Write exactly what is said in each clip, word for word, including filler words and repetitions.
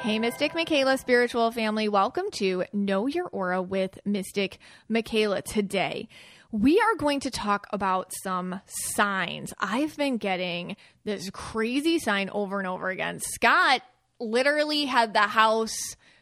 Hey, Mystic Michaela spiritual family. Welcome to Know Your Aura with Mystic Michaela. Today, we are going to talk about some signs. I've been getting this crazy sign over and over again. Scott literally had the house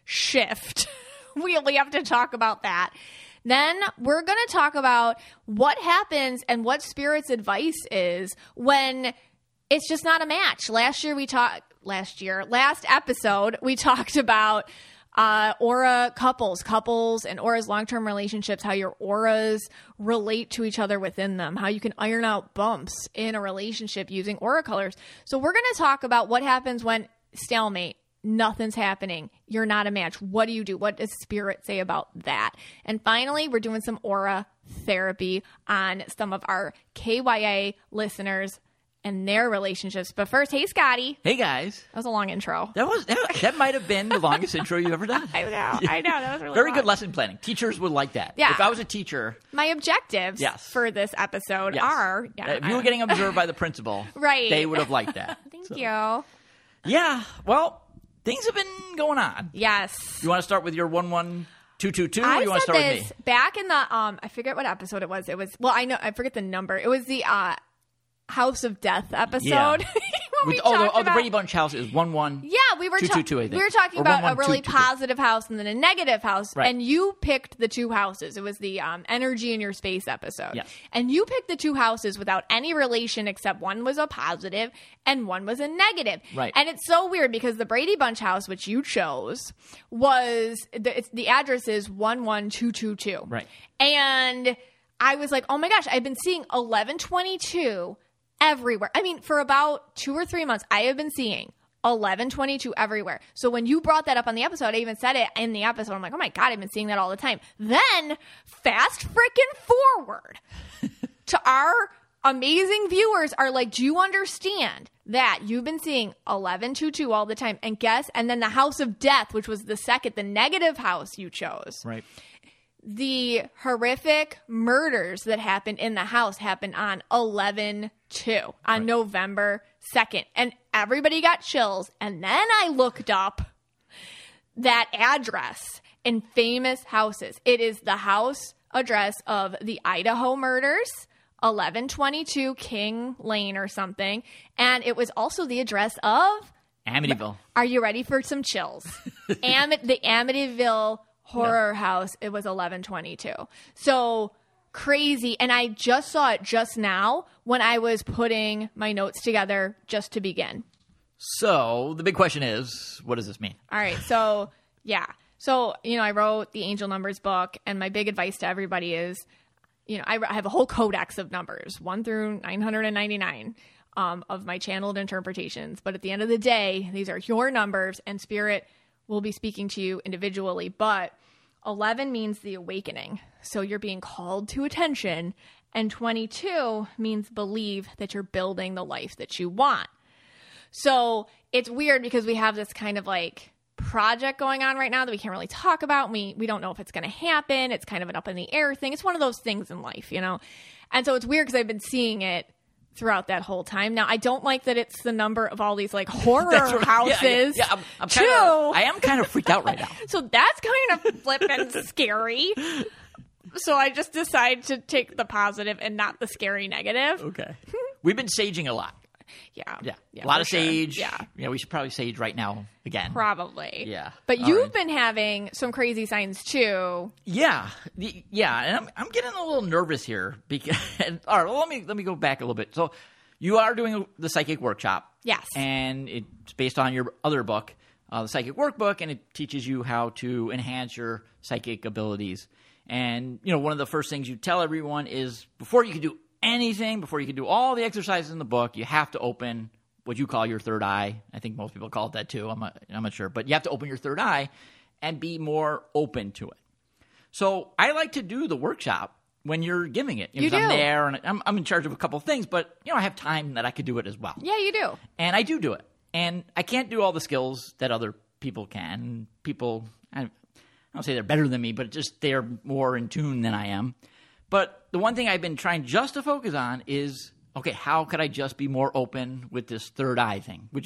shift. we, we have to talk about that. Then we're going to talk about what happens and what Spirit's advice is when it's just not a match. Last year we talked, last year, last episode, we talked about uh, aura couples, couples and auras, long-term relationships, how your auras relate to each other within them, how you can iron out bumps in a relationship using aura colors. So we're going to talk about what happens when stalemate, nothing's happening, you're not a match. What do you do? What does Spirit say about that? And finally, we're doing some aura therapy on some of our K Y A listeners and their relationships. But first, hey, Scotty. Hey, guys. That was a long intro. That was that, that might have been the longest intro you've ever done. I know. I know. That was really Very long. good lesson planning. Teachers would like that. Yeah. If I was a teacher. My objectives Yes. for this episode Yes. are... Yeah, if you were getting observed by the principal, Right. they would have liked that. Thank So, you. Yeah. Well, things have been going on. Yes. You want to start with your one one two two two, or I you want to said start with this me? back in the... um. I forget what episode it was. It was... Well, I know... I forget the number. It was the... uh House of Death episode. Yeah. when we With, oh, the, talked oh, the about- Brady Bunch house is one one. Yeah, we were two ta- two two, I think. we were talking Or about one a one really two two two. positive house and then a negative house, Right. and you picked the two houses. It was the um, energy in your space episode, Yes. and you picked the two houses without any relation except one was a positive and one was a negative. Right. And it's so weird because the Brady Bunch house, which you chose, was the, it's, the address is one one two two two, Right. and I was like, oh my gosh, I've been seeing eleven twenty-two everywhere. I mean, for about two or three months, I have been seeing eleven twenty-two everywhere. So when you brought that up on the episode, I even said it in the episode. I'm like, oh my God, I've been seeing that all the time. Then fast freaking forward to our amazing viewers are like, do you understand that you've been seeing eleven twenty-two all the time? And guess, and then the House of Death, which was the second, the negative house you chose. Right. The horrific murders that happened in the house happened on eleven two, on Right. November second. And everybody got chills. And then I looked up that address in famous houses. It is the house address of the Idaho murders, eleven twenty-two King Lane or something. And it was also the address of... Amityville. Are you ready for some chills? Am- the Amityville horror house, it was eleven twenty-two. So crazy. And I just saw it just now when I was putting my notes together just to begin. So the big question is, what does this mean? All right. So, yeah. So, you know, I wrote the Angel Numbers book, and my big advice to everybody is, you know, I I have a whole codex of numbers, one through nine hundred ninety-nine. Um, of my channeled interpretations. But at the end of the day, these are your numbers and Spirit will be speaking to you individually. But eleven means the awakening. So you're being called to attention. And twenty-two means believe that you're building the life that you want. So it's weird because we have this kind of like project going on right now that we can't really talk about. We, we don't know if it's going to happen. It's kind of an up in the air thing. It's one of those things in life, you know? And so it's weird because I've been seeing it throughout that whole time. Now, I don't like that it's the number of all these like horror That's what- houses. Yeah, yeah, yeah, I'm, I'm too. kinda, I am kind of freaked out right now. So that's kind of flippin' scary. So I just decided to take the positive and not the scary negative. Okay. We've been saging a lot. Yeah. Yeah. yeah a lot for of sure. sage. Yeah. Yeah, we should probably sage right now again. Probably. Yeah. But All you've right. been having some crazy signs too. Yeah. The- Yeah. And I'm, I'm getting a little nervous here because, all right, well, let me, let me go back a little bit. So you are doing the psychic workshop. Yes. And it's based on your other book, uh, the psychic workbook, and it teaches you how to enhance your psychic abilities. And, you know, one of the first things you tell everyone is before you can do anything, before you can do all the exercises in the book, you have to open what you call your third eye. I think most people call it that too. I'm not, I'm not sure. But you have to open your third eye and be more open to it. So I like to do the workshop when you're giving it. You know, 'cause I'm do. there and I'm, I'm in charge of a couple of things, but, you know, I have time that I could do it as well. Yeah, you do. And I do do it. And I can't do all the skills that other people can. People, I I don't say they're better than me, but just they're more in tune than I am. But the one thing I've been trying just to focus on is, okay, how could I just be more open with this third eye thing, which is,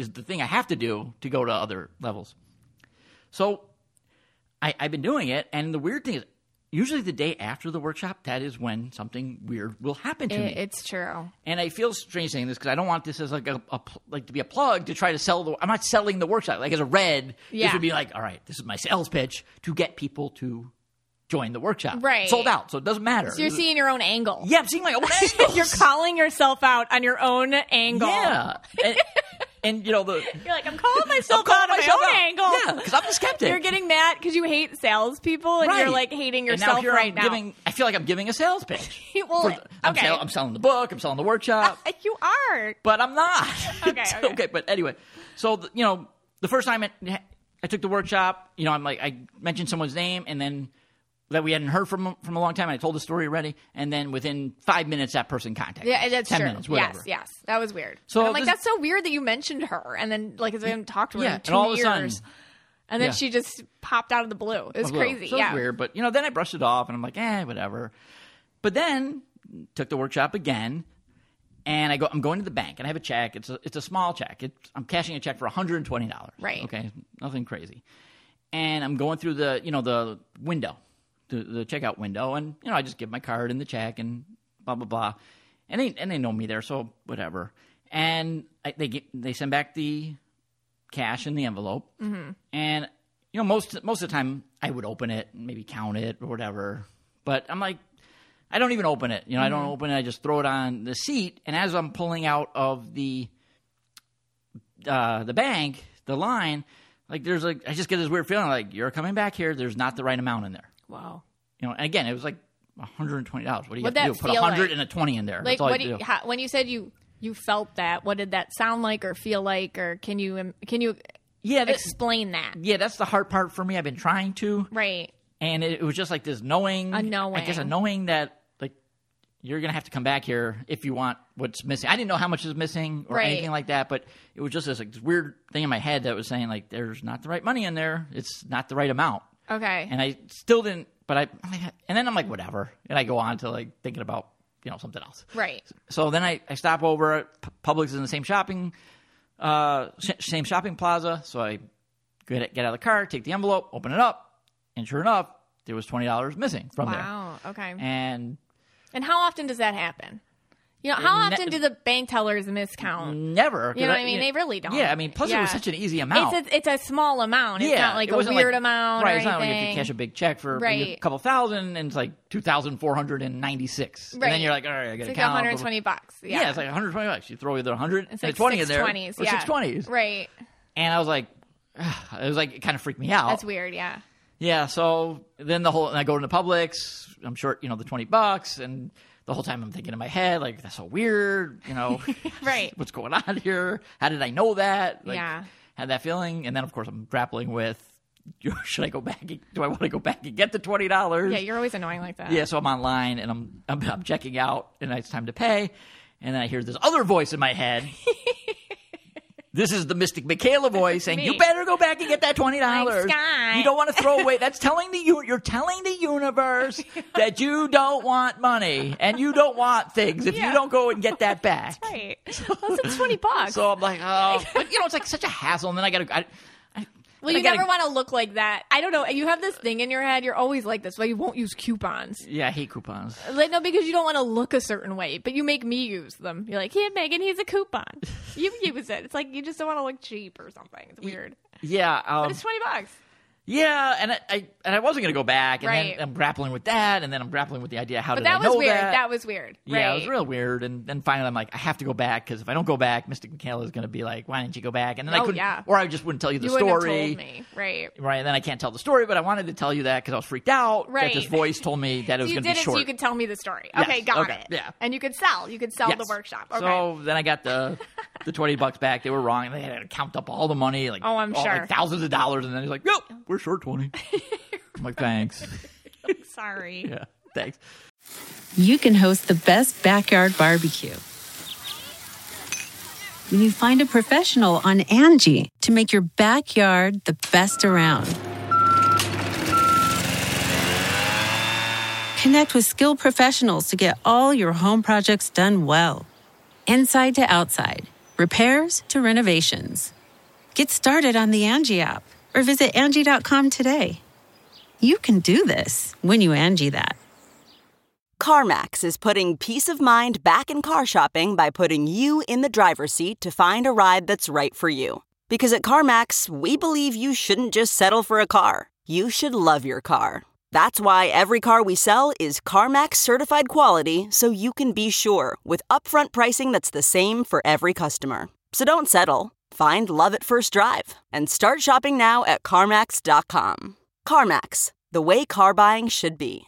is the thing I have to do to go to other levels. So I, I've been doing it, and the weird thing is, usually the day after the workshop, that is when something weird will happen to It, me. it's true. And I feel strange saying this because I don't want this as like a, a like to be a plug to try to sell the. I'm not selling the workshop. Like as a red, Yeah. this would be like, all right, this is my sales pitch to get people to join the workshop. Right. Sold out, so it doesn't matter. So you're seeing your own angle. Yeah, I'm seeing my own angles. You're calling yourself out on your own angle. Yeah. And, and you know the. You're like, I'm calling myself I'm calling out on myself my own out. angle. Yeah, because I'm the skeptic. You're getting mad because you hate salespeople, and Right. you're like hating And yourself now here right I'm now. Giving, I feel like I'm giving a sales pitch. Well, For- I'm, okay. sell, I'm selling the book. I'm selling the workshop. You are. But I'm not. Okay, So, okay. okay, but anyway, so the, you know, the first time it, I took the workshop, you know, I'm like, I mentioned someone's name, and then that we hadn't heard from from a long time. And I told the story already, and then within five minutes, that person contacted. Yeah, me. that's ten true. minutes, whatever. Yes, yes, that was weird. So And I'm like, this- that's so weird that you mentioned her, and then like, 'cause I haven't talked to her Yeah, in two and all of a years, sudden- and then Yeah. she just popped out of the blue. It was Blue. crazy. So it yeah, was weird, but you know, then I brushed it off, and I'm like, eh, whatever. But then took the workshop again, and I go. I'm going to the bank, and I have a check. It's a it's a small check. It's, I'm cashing a check for one hundred twenty dollars. Right. Okay, nothing crazy. And I'm going through the you know the window, the the checkout window, and you know I just give my card and the check and blah blah blah, and they and they know me there, so whatever. And I, they get they send back the cash in the envelope, mm-hmm. and you know most most of the time I would open it, and maybe count it or whatever. But I'm like, I don't even open it. You know, mm-hmm. I don't open it. I just throw it on the seat. And as I'm pulling out of the uh, the bank, the line, like there's like I just get this weird feeling like you're coming back here. There's not the right amount in there. Wow. You know, and again, it was like one hundred twenty dollars. What do you What'd have to that do? Put feel a hundred like? and a twenty in there. Like, That's all what you do have you, to do. how, when you said you you felt that, what did that sound like or feel like, or can you can you Yeah, that, explain that? yeah, that's the hard part for me. I've been trying to, Right. and it, it was just like this knowing, A knowing. I guess a knowing that like you're gonna have to come back here if you want what's missing. I didn't know how much is missing or Right. anything like that, but it was just this, like, this weird thing in my head that was saying like there's not the right money in there. It's not the right amount, Okay. and I still didn't. But I, and then I'm like whatever, and I go on to like thinking about you know something else. Right. So then I, I stop over at P- Publix is in the same shopping uh, sh- same shopping plaza. So I get get out of the car, take the envelope, open it up, and sure enough, there was twenty dollars missing from Wow. Okay. there. And And how often does that happen? You know, how Ne- often do the bank tellers miscount? never, You know what I mean? They really don't. Yeah, I mean, plus it Yeah. was such an easy amount. It's a, it's a small amount. It's yeah, not like it a wasn't weird like- amount right? or It's not like if anything. you cash a big check for maybe a Right. couple thousand, and it's like two thousand four hundred and ninety six. And Right. then you're like, all right, I got It's to like count. one hundred twenty bucks. Yeah. Yeah, it's like one hundred twenty bucks. You throw either one hundred It's and like a twenty in six there, twenties. or Yeah. six twenties. Right. And I was like, it was like it kind of freaked me out. That's weird. Yeah. Yeah, so then the whole, and I go to the Publix, I'm short, you know, the twenty bucks, and the whole time I'm thinking in my head, like, that's so weird, you know. Right. What's going on here? How did I know that? Like, Yeah. had that feeling. And then, of course, I'm grappling with, should I go back? Do I want to go back and get the twenty dollars? Yeah. You're always annoying like that. Yeah, so I'm online, and I'm, I'm, I'm checking out, and it's time to pay. And then I hear this other voice in my head. This is the Mystic Michaela voice saying, Me. "You better go back and get that twenty dollars. Like, Scott. You don't want to throw away." That's telling the u- you're telling the universe that you don't want money and you don't want things if Yeah. you don't go and get that back. Right. Well, it's twenty bucks. So I'm like, oh, but you know, it's like such a hassle. And then I got to. I, I, well, I you gotta, never want to look like that. I don't know. You have this thing in your head. You're always like this. Why you won't use coupons? Yeah, I hate coupons. Like, no, because you don't want to look a certain way, but you make me use them. You're like, here, Megan, here's a coupon. You use it. It's like you just don't want to look cheap or something. It's weird. Yeah, um, But it's twenty bucks. yeah, and I, I and I wasn't gonna go back, and Right. then I'm grappling with that, and then I'm grappling with the idea how But did that I was know weird. that? That was weird. Yeah, right. it was real weird. And then finally, I'm like, I have to go back because if I don't go back, Mystic Michaela is going to be like, "Why didn't you go back?" And then I Oh, couldn't, yeah. or I just wouldn't tell you the You wouldn't have story. told me. Right. Right, and then I can't tell the story, but I wanted to tell you that because I was freaked out Right. that this voice told me that it was You going to did be it short. so you could tell me the story. Yes, Okay, got okay, it. yeah. And you could sell. You could sell Yes. the workshop. Okay. So then I got the the twenty bucks back. They were wrong, and they had to count up all the money, like Oh, I'm all, sure. like thousands of dollars. And then he's like, "Nope, we're short twenty." I'm like, "Thanks." Sorry. Yeah, thanks. You can host the best backyard barbecue when you find a professional on Angie to make your backyard the best around. Connect with skilled professionals to get all your home projects done well. Inside to outside, repairs to renovations. Get started on the Angie app or visit Angie dot com today. You can do this when you Angie that. CarMax is putting peace of mind back in car shopping by putting you in the driver's seat to find a ride that's right for you. Because at CarMax, we believe you shouldn't just settle for a car. You should love your car. That's why every car we sell is CarMax certified quality, so you can be sure with upfront pricing that's the same for every customer. So don't settle. Find love at first drive and start shopping now at CarMax dot com. CarMax, the way car buying should be.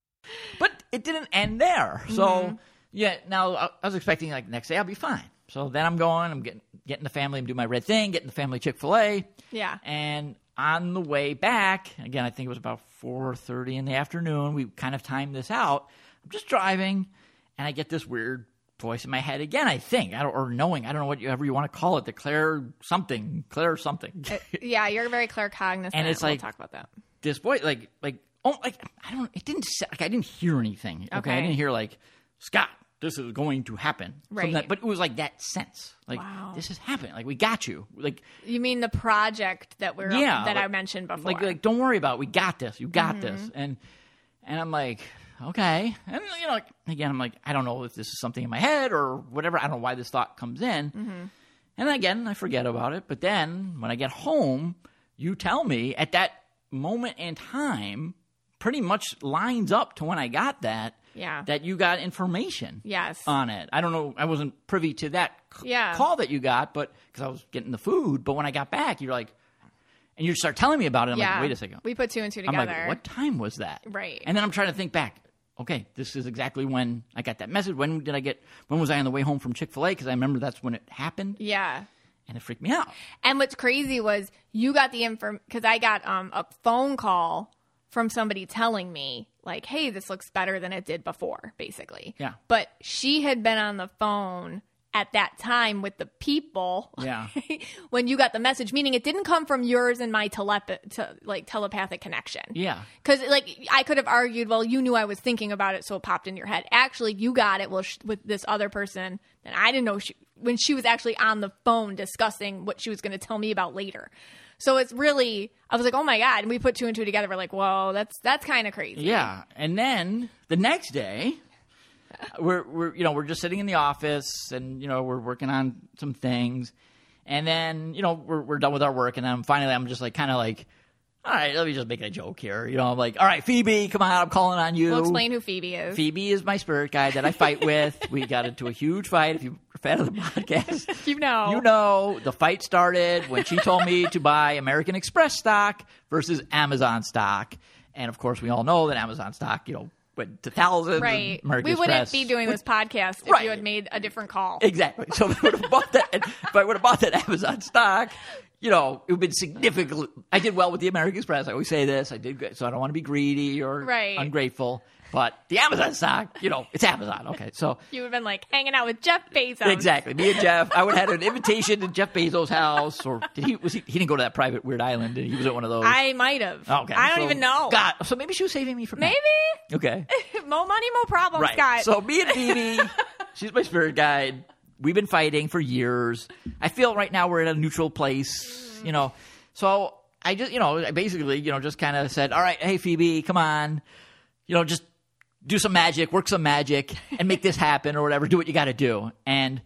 But it didn't end there. So, mm-hmm. yeah, now I was expecting like next day I'll be fine. So then I'm going, I'm getting getting the family, I'm doing my red thing, getting the family Chick-fil-A. Yeah. And on the way back, again, I think it was about four thirty in the afternoon. We kind of timed this out. I'm just driving, and I get this weird voice in my head again, I think, I don't, or knowing, I don't know whatever you want to call it, the Claire something, Claire something. uh, yeah, you're very claircognizant. And it's we'll like, talk about that. This voice, like, like, oh, like, I don't, it didn't, like, I didn't hear anything. Okay. Okay. I didn't hear, like, Scott, this is going to happen. Right. That, but it was like that sense. Like, wow. This is happening. Like, we got you. Like, you mean the project that we're yeah, that like, I mentioned before? Like, like, don't worry about it. We got this. You got mm-hmm. this. And and I'm like, okay. And you know, again, I'm like, I don't know if this is something in my head or whatever. I don't know why this thought comes in. Mm-hmm. And again, I forget about it. But then when I get home, you tell me at that moment in time, pretty much lines up to when I got that. Yeah. That you got information yes. on it. I don't know. I wasn't privy to that c- yeah. call that you got, but because I was getting the food. But when I got back, you're like, and you start telling me about it. I'm yeah. like, wait a second. We put two and two I'm together. like, what time was that? Right. And then I'm trying to think back. Okay, this is exactly when I got that message. When did I get, when was I on the way home from Chick-fil-A? Because I remember that's when it happened. Yeah. And it freaked me out. And what's crazy was you got the info, because I got um, a phone call from somebody telling me, like, hey, this looks better than it did before, basically. Yeah. But she had been on the phone at that time with the people Yeah. when you got the message, meaning it didn't come from yours and my telep- te- like telepathic connection. Yeah. Because, like, I could have argued, well, you knew I was thinking about it, so it popped in your head. Actually, you got it well, sh- with this other person, and I didn't know she, when she was actually on the phone discussing what she was going to tell me about later. So it's really, I was like, oh my God. And we put two and two together. We're like, whoa, that's that's kind of crazy. Yeah. And then the next day, we're, we're, you know, we're just sitting in the office and, you know, we're working on some things. And then, you know, we're, we're done with our work. And then finally, I'm just like, kind of like, all right, let me just make a joke here. You know, I'm like, all right, Phoebe, come on, I'm calling on you. We'll explain who Phoebe is. Phoebe is my spirit guide that I fight with. We got into a huge fight. If you're a fan of the podcast, you know. You know, the fight started when she told me to buy American Express stock versus Amazon stock. And, of course, we all know that Amazon stock, you know, went to thousands. Right. American we Express, wouldn't be doing this podcast if right. you had made a different call. Exactly. So if I would have bought that, if I would have bought that Amazon stock, you know, it would have been significantly. I did well with the American Express. I always say this. I did good, so I don't want to be greedy or right. ungrateful. But the Amazon stock, you know, it's Amazon. Okay, so you would have been like hanging out with Jeff Bezos. Exactly. Me and Jeff. I would have had an invitation to Jeff Bezos' house, or did he? Was he? He didn't go to that private weird island. Did he? He was at one of those. I might have. Okay. I don't so, even know. God. So maybe she was saving me from maybe. that. Okay. More money, more problems, Right. Scott. So me and Phoebe, she's my spirit guide. We've been fighting for years. I feel right now we're at a neutral place. You know. So I just, you know, I basically, you know, just kind of said, all right, hey, Phoebe, come on. You know, just do some magic, work some magic, and make this happen or whatever. Do what you got to do. And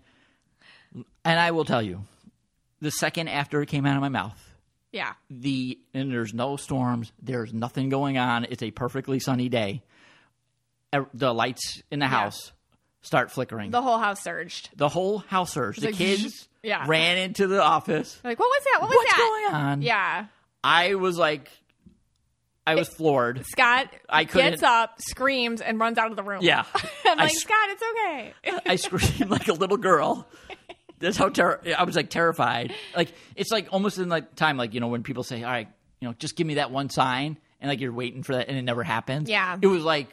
and I will tell you, the second after it came out of my mouth, yeah, the and there's no storms, there's nothing going on. It's a perfectly sunny day. The lights in the yeah. house start flickering. The whole house surged. The whole house surged. The like, kids yeah. ran into the office. Like, what was that? What was What's that? going on? Yeah. I was like, I was floored. Scott I couldn't- gets up, screams, and runs out of the room. Yeah. I'm I like, sc- Scott, it's okay. I screamed like a little girl. That's how ter- I was like terrified. Like it's like almost in like time, like you know when people say, "All right, you know, just give me that one sign," and like you're waiting for that, and it never happens. Yeah. It was like,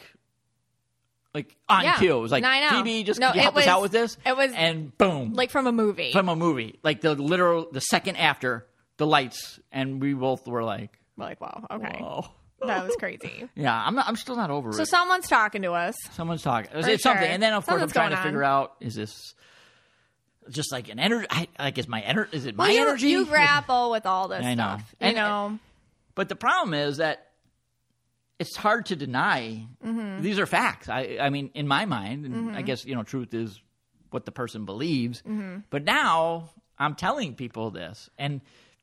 like on Yeah. cue. It was like, No, I know. Phoebe, just No, can you it help was- us out with this? it was and boom, Like from a movie. from a movie. Like the literal, the second after the lights, and we both were like, We're like, wow, okay. "Oh, That was crazy. yeah." I'm not. I'm still not over So it. someone's talking to us. Someone's talking. It's For something, sure. and then of course Something's I'm trying to going on. figure out: is this just like an energy. I, like, is my ener- Is it my well, you, energy? You grapple with all this I know. stuff. You And- know. But the problem is that it's hard to deny. Mm-hmm. These are facts. I, I mean, in my mind, and Mm-hmm. I guess, you know, truth is what the person believes. Mm-hmm. But now I'm telling people this, and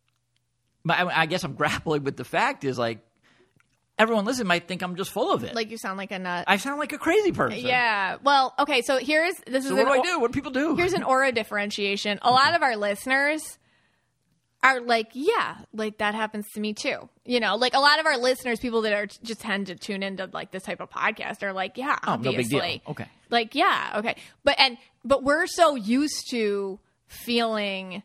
I, I guess I'm grappling with the fact is like everyone listening might think I'm just full of it. Like you sound like a nut. I sound like a crazy person. Yeah. Well, okay. So here's this So is what an do I do? What do people do? Here's an aura differentiation. A lot of our listeners are like, yeah, like that happens to me too. You know, like a lot of our listeners, people that are just tend to tune into like this type of podcast are like, yeah, Oh, no big obviously. deal. Okay. Like, yeah, okay. But and but we're so used to feeling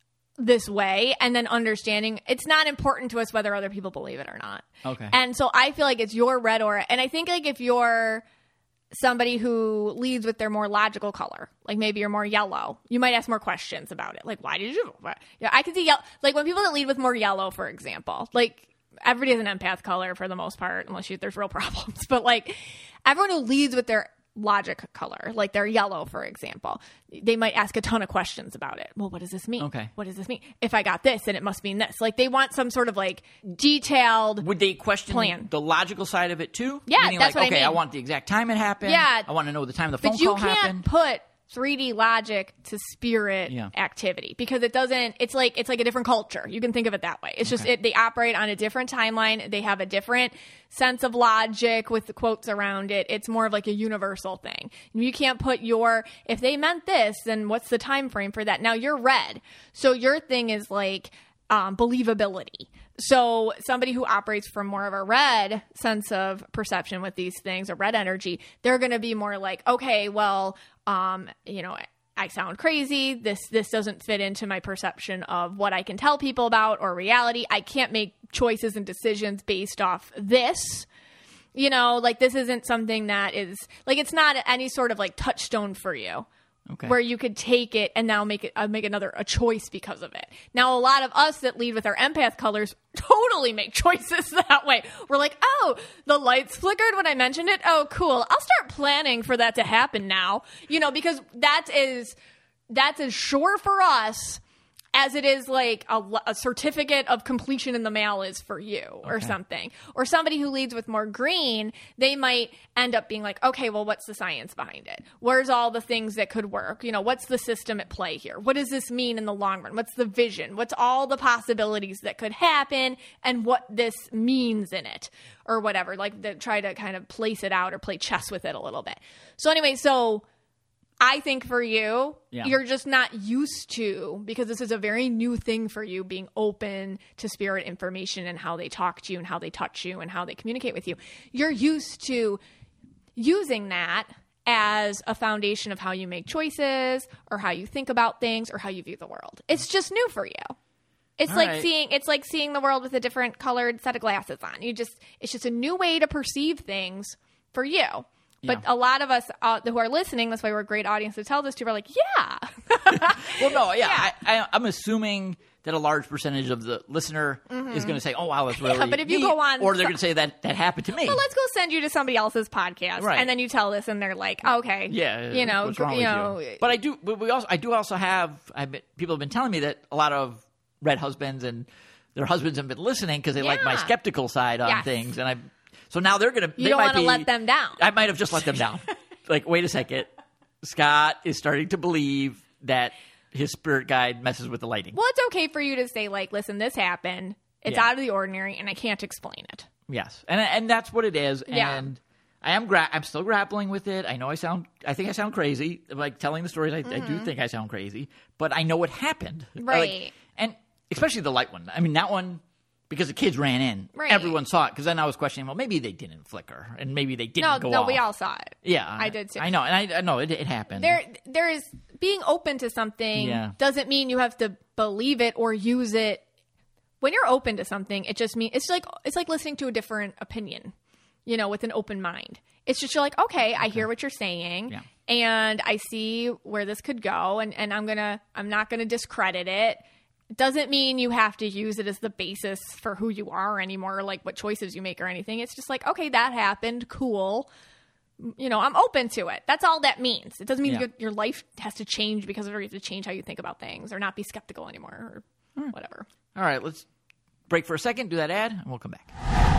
this way and then understanding it's not important to us whether other people believe it or not. Okay. And so I feel like it's your red aura. And I think like if you're somebody who leads with their more logical color, like maybe you're more yellow, you might ask more questions about it. Like, why did you? What? Yeah, I can see yellow. Like when people that lead with more yellow, for example, like everybody has an empath color for the most part, unless you, there's real problems. But like everyone who leads with their logic color, like they're yellow, for example, they might ask a ton of questions about it. Well, what does this mean? Okay. What does this mean? If I got this, then it must mean this. Like they want some sort of like detailed. Would they question plan. the logical side of it too? Yeah, Meaning that's like, what I okay, mean. want the exact time it happened. Yeah. I want to know the time the phone But you call can't happened. put three D logic to spirit Yeah. activity because it doesn't. It's like it's like a different culture. You can think of it that way. It's just Okay. it, they operate on a different timeline. They have a different sense of logic with the quotes around it. It's more of like a universal thing. You can't put your if they meant this, then what's the time frame for that? Now you're red, so your thing is like um, believability. So somebody who operates from more of a red sense of perception with these things, a red energy, they're going to be more like, okay, well, um, you know, I sound crazy. This this doesn't fit into my perception of what I can tell people about or reality. I can't make choices and decisions based off this. You know, like this isn't something that is like it's not any sort of like touchstone for you. Okay. Where you could take it and now make it uh, make another a choice because of it. Now, a lot of us that lead with our empath colors totally make choices that way. We're like, oh, the lights flickered when I mentioned it. Oh, cool. I'll start planning for that to happen now. You know, because that is that's as sure for us as it is like a, a certificate of completion in the mail is for you or Okay. something. Or somebody who leads with more green, they might end up being like, okay, well, what's the science behind it? Where's all the things that could work? You know, what's the system at play here? What does this mean in the long run? What's the vision? What's all the possibilities that could happen and what this means in it or whatever? Like the, try to kind of place it out or play chess with it a little bit. So anyway, so I think for you, Yeah. you're just not used to, because this is a very new thing for you, being open to spirit information and how they talk to you and how they touch you and how they communicate with you. You're used to using that as a foundation of how you make choices or how you think about things or how you view the world. It's just new for you. It's All like right. seeing it's like seeing the world with a different colored set of glasses on. You just it's just a new way to perceive things for you. But Yeah. a lot of us uh, who are listening, that's why we're a great audience to tell this to, are like, yeah. Well, no, yeah, Yeah. I, I, I'm assuming that a large percentage of the listener is going to say, "Oh, wow, that's really." but if you neat," go on or they're so- going to say that that happened to me. Well, let's go send you to somebody else's podcast, Right. and then you tell this, and they're like, okay, Yeah, you know, what's wrong you with know, you? But I do. But we also, I do also have. I've been, people have been telling me that a lot of red husbands and their husbands have been listening because they like my Yeah. skeptical side on Yes. things, and I. So now they're gonna. You they don't might wanna be- let them down. I might have just let them down. Like, wait a second, Scott is starting to believe that his spirit guide messes with the lighting. well, it's okay for you to say, like, listen, this happened. It's Yeah. out of the ordinary, and I can't explain it. Yes, and and that's what it is. Yeah. And I am gra- I'm still grappling with it. I know I sound. I think I sound crazy. Like telling the stories, I, I do think I sound crazy. But I know what happened. Mm-hmm. Right. Like, and especially the light one. I mean, that one because the kids ran in. Right. Everyone saw it because then I was questioning. Well, maybe they didn't flicker, and maybe they didn't No, go no, off. we all saw it. Yeah, I did too. I know, and I, I know it, it happened. There, there is being open to something Yeah. doesn't mean you have to believe it or use it. When you're open to something, it just means it's like it's like listening to a different opinion, you know, with an open mind. It's just you're like, okay, I hear what you're saying, Yeah. and I see where this could go, and and I'm gonna I'm not gonna discredit it. It doesn't mean you have to use it as the basis for who you are anymore, or like what choices you make or anything. It's just like, okay, that happened, cool. you know, I'm open to it. That's all that means. It doesn't mean Yeah. your, your life has to change because of it. You have to change how you think about things or not be skeptical anymore or whatever. All right, let's break for a second, do that ad, and we'll come back.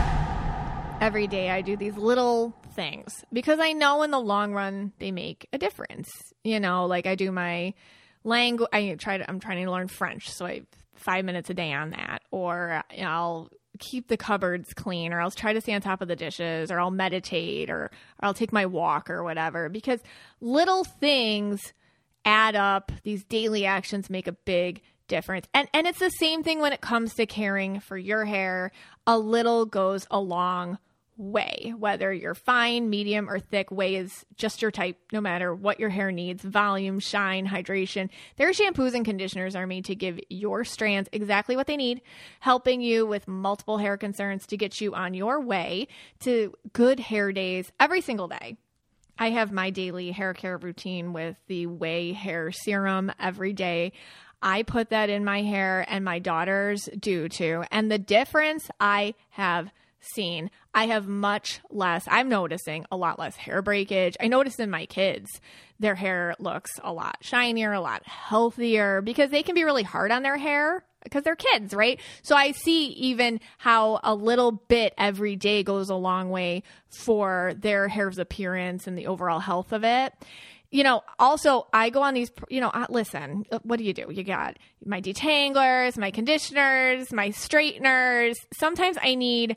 Every day I do these little things because I know in the long run they make a difference. You know, like I do my language. I try to. I'm trying to learn French, so I have five minutes a day on that. Or you know, I'll keep the cupboards clean, or I'll try to stay on top of the dishes, or I'll meditate, or, or I'll take my walk, or whatever. Because little things add up. These daily actions make a big difference. And and it's the same thing when it comes to caring for your hair. A little goes a long way. Whether you're fine, medium, or thick, Way is just your type, no matter what your hair needs. Volume, shine, hydration. Their shampoos and conditioners are made to give your strands exactly what they need, helping you with multiple hair concerns to get you on your way to good hair days every single day. I have my daily hair care routine with the Way Hair Serum every day. I put that in my hair, and my daughters do too. And the difference I have seen, I have much less, I'm noticing a lot less hair breakage. I notice in my kids, their hair looks a lot shinier, a lot healthier, because they can be really hard on their hair because they're kids, right? So I see even how a little bit every day goes a long way for their hair's appearance and the overall health of it. You know, also, I go on these, you know, uh, listen, what do you do? You got my detanglers, my conditioners, my straighteners. Sometimes I need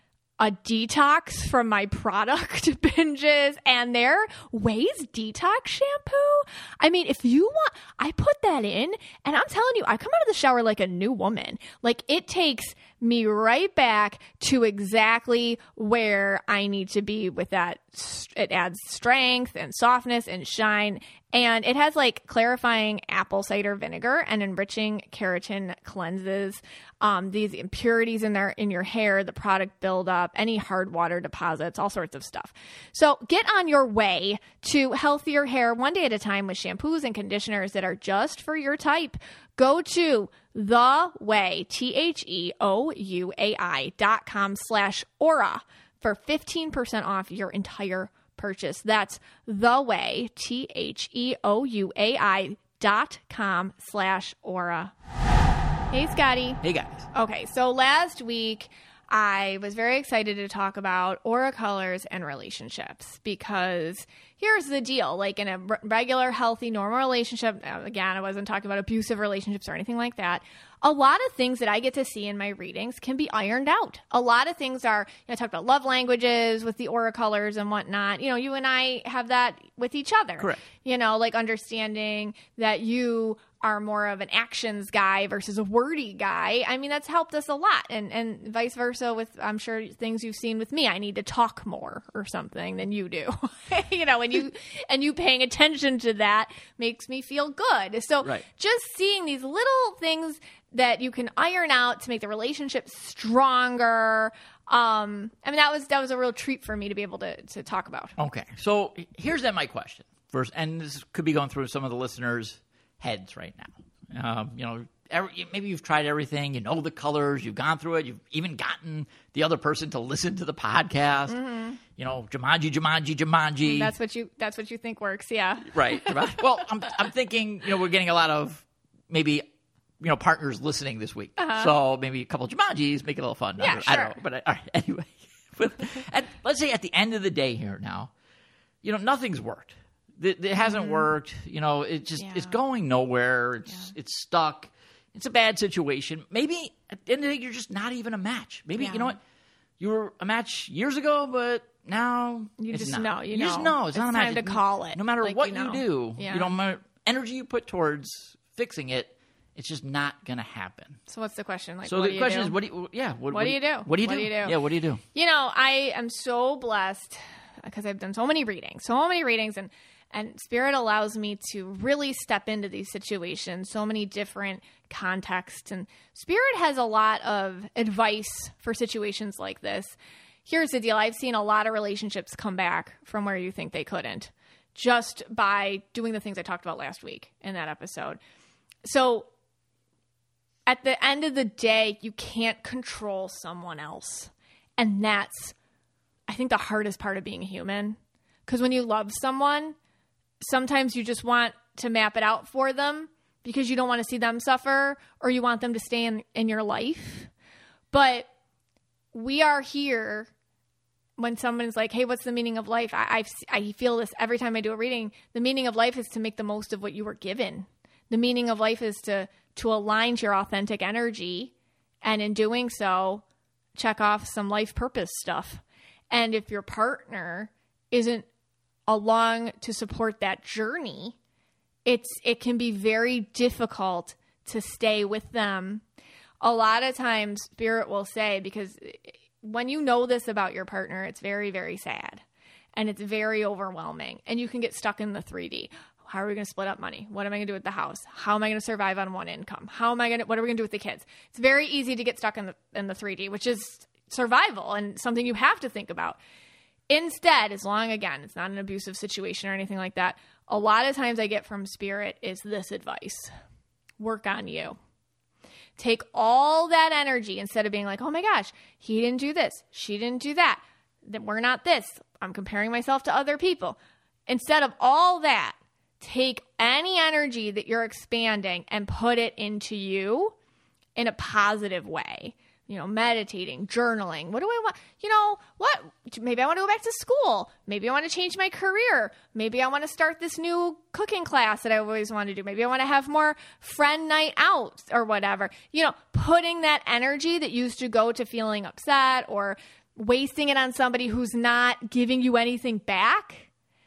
a detox from my product binges, and their Way's detox shampoo. I mean, if you want, I put that in, and I'm telling you, I come out of the shower like a new woman. Like, it takes me right back to exactly where I need to be with that. It adds strength and softness and shine. And it has like clarifying apple cider vinegar and enriching keratin cleanses um, these impurities in there in your hair, the product buildup, any hard water deposits, all sorts of stuff. So get on your way to healthier hair one day at a time with shampoos and conditioners that are just for your type. Go to the way, T H E O U A I dot com slash aura for fifteen percent off your entire purchase. That's the way, T H E O U A I dot com slash aura. Hey, Scotty. Hey, guys. Okay, so last week I was very excited to talk about aura colors and relationships because here's the deal. Like in a r- regular, healthy, normal relationship, again, I wasn't talking about abusive relationships or anything like that. A lot of things that I get to see in my readings can be ironed out. A lot of things are, you know, I talked about love languages with the aura colors and whatnot. You know, you and I have that with each other. Correct. You know, like understanding that you are more of an actions guy versus a wordy guy. I mean, that's helped us a lot. And and vice versa with, I'm sure, things you've seen with me. I need to talk more or something than you do. You know, and you and you paying attention to that makes me feel good. So Right. just seeing these little things that you can iron out to make the relationship stronger. Um, I mean, that was that was a real treat for me to be able to to talk about. Okay, so here's then my question first, and this could be going through some of the listeners' heads right now. Um, you know, every, maybe you've tried everything, you know the colors, you've gone through it, you've even gotten the other person to listen to the podcast. Mm-hmm. You know, Jumanji, Jumanji, Jumanji. That's what you that's what you think works, yeah. Right. Well, I'm I'm thinking, you know, we're getting a lot of maybe, you know, partners listening this week. Uh-huh. So maybe a couple of Jumanjis, make it a little fun. Yeah, I sure. don't know. But I, all right, anyway. But at, let's say at the end of the day here now, you know, nothing's worked. It, it hasn't mm-hmm. worked. You know, it just yeah. it's going nowhere. It's yeah. it's stuck. It's a bad situation. Maybe at the end of the day, you're just not even a match. Maybe, yeah. you know what? You were a match years ago, but now you it's just not. know. You, you know. just know. It's, it's not a time match. to call it. No matter like, what you, know. you do, yeah. you know, my energy you put towards fixing it, it's just not going to happen. So what's the question? Like, so what the do you question do? is, what do you? Yeah, what, what, what do you do? What do you do? What do you do? Yeah, what do you do? You know, I am so blessed because I've done so many readings, so many readings, and and Spirit allows me to really step into these situations, so many different contexts, and Spirit has a lot of advice for situations like this. Here's the deal. I've seen a lot of relationships come back from where you think they couldn't just by doing the things I talked about last week in that episode. So at the end of the day, you can't control someone else. And that's, I think, the hardest part of being human. Because when you love someone, sometimes you just want to map it out for them because you don't want to see them suffer or you want them to stay in, in your life. But we are here when someone's like, hey, what's the meaning of life? I, I've, I feel this every time I do a reading. The meaning of life is to make the most of what you were given. The meaning of life is to, to align to your authentic energy. And in doing so, check off some life purpose stuff. And if your partner isn't along to support that journey, it's it can be very difficult to stay with them. A lot of times Spirit will say, because when you know this about your partner, it's very, very sad and it's very overwhelming and you can get stuck in the three D. How are we going to split up money? What am I going to do with the house? How am I going to survive on one income? How am I going to, what are we going to do with the kids? It's very easy to get stuck in the, in the three D, which is survival and something you have to think about. Instead, as long, again, it's not an abusive situation or anything like that, a lot of times I get from Spirit is this advice: work on you. Take all that energy instead of being like, oh my gosh, he didn't do this, she didn't do that, that we're not this, I'm comparing myself to other people. Instead of all that, take any energy that you're expanding and put it into you in a positive way. You know, meditating, journaling. What do I want? You know, what? Maybe I want to go back to school. Maybe I want to change my career. Maybe I want to start this new cooking class that I always wanted to do. Maybe I want to have more friend night out or whatever. You know, putting that energy that used to go to feeling upset or wasting it on somebody who's not giving you anything back.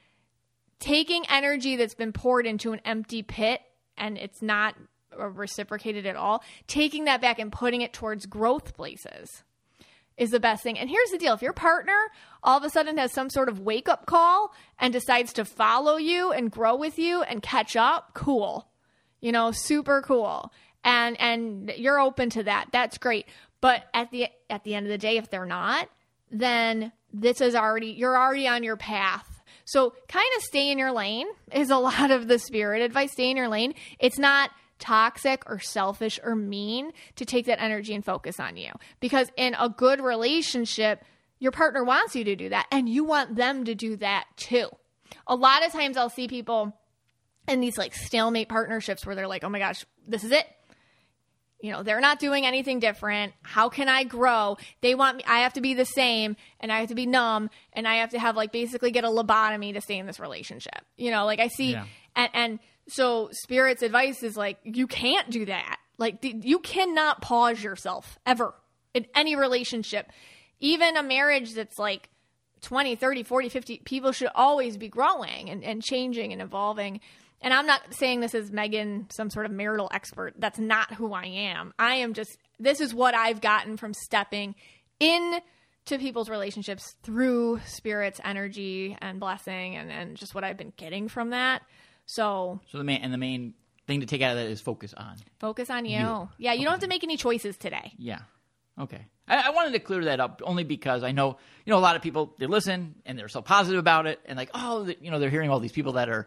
Taking energy that's been poured into an empty pit and it's not or reciprocated at all, taking that back and putting it towards growth places is the best thing. And here's the deal. If your partner all of a sudden has some sort of wake-up call and decides to follow you and grow with you and catch up, cool. You know, super cool. And and you're open to that. That's great. But at the at the end of the day, if they're not, then this is already, you're already on your path. So kind of stay in your lane is a lot of the Spirit advice. Stay in your lane. It's not toxic or selfish or mean to take that energy and focus on you. Because in a good relationship, your partner wants you to do that and you want them to do that too. A lot of times I'll see people in these like stalemate partnerships where they're like, oh my gosh, this is it. You know, they're not doing anything different. How can I grow? They want me, I have to be the same and I have to be numb and I have to have like basically get a lobotomy to stay in this relationship. You know, like I see, yeah. and, and so Spirit's advice is like, you can't do that. Like th- you cannot pause yourself ever in any relationship. Even a marriage that's like twenty, thirty, forty, fifty, people should always be growing and, and changing and evolving. And I'm not saying this as Megan, some sort of marital expert. That's not who I am. I am just, this is what I've gotten from stepping in to people's relationships through Spirit's energy and blessing and, and just what I've been getting from that. So, so the main, and the main thing to take out of that is focus on. Focus on you. you. Yeah, you don't have to make any choices today. Yeah. Okay. I, I wanted to clear that up only because I know, you know, a lot of people, they listen and they're so positive about it and like, oh, you know, they're hearing all these people that are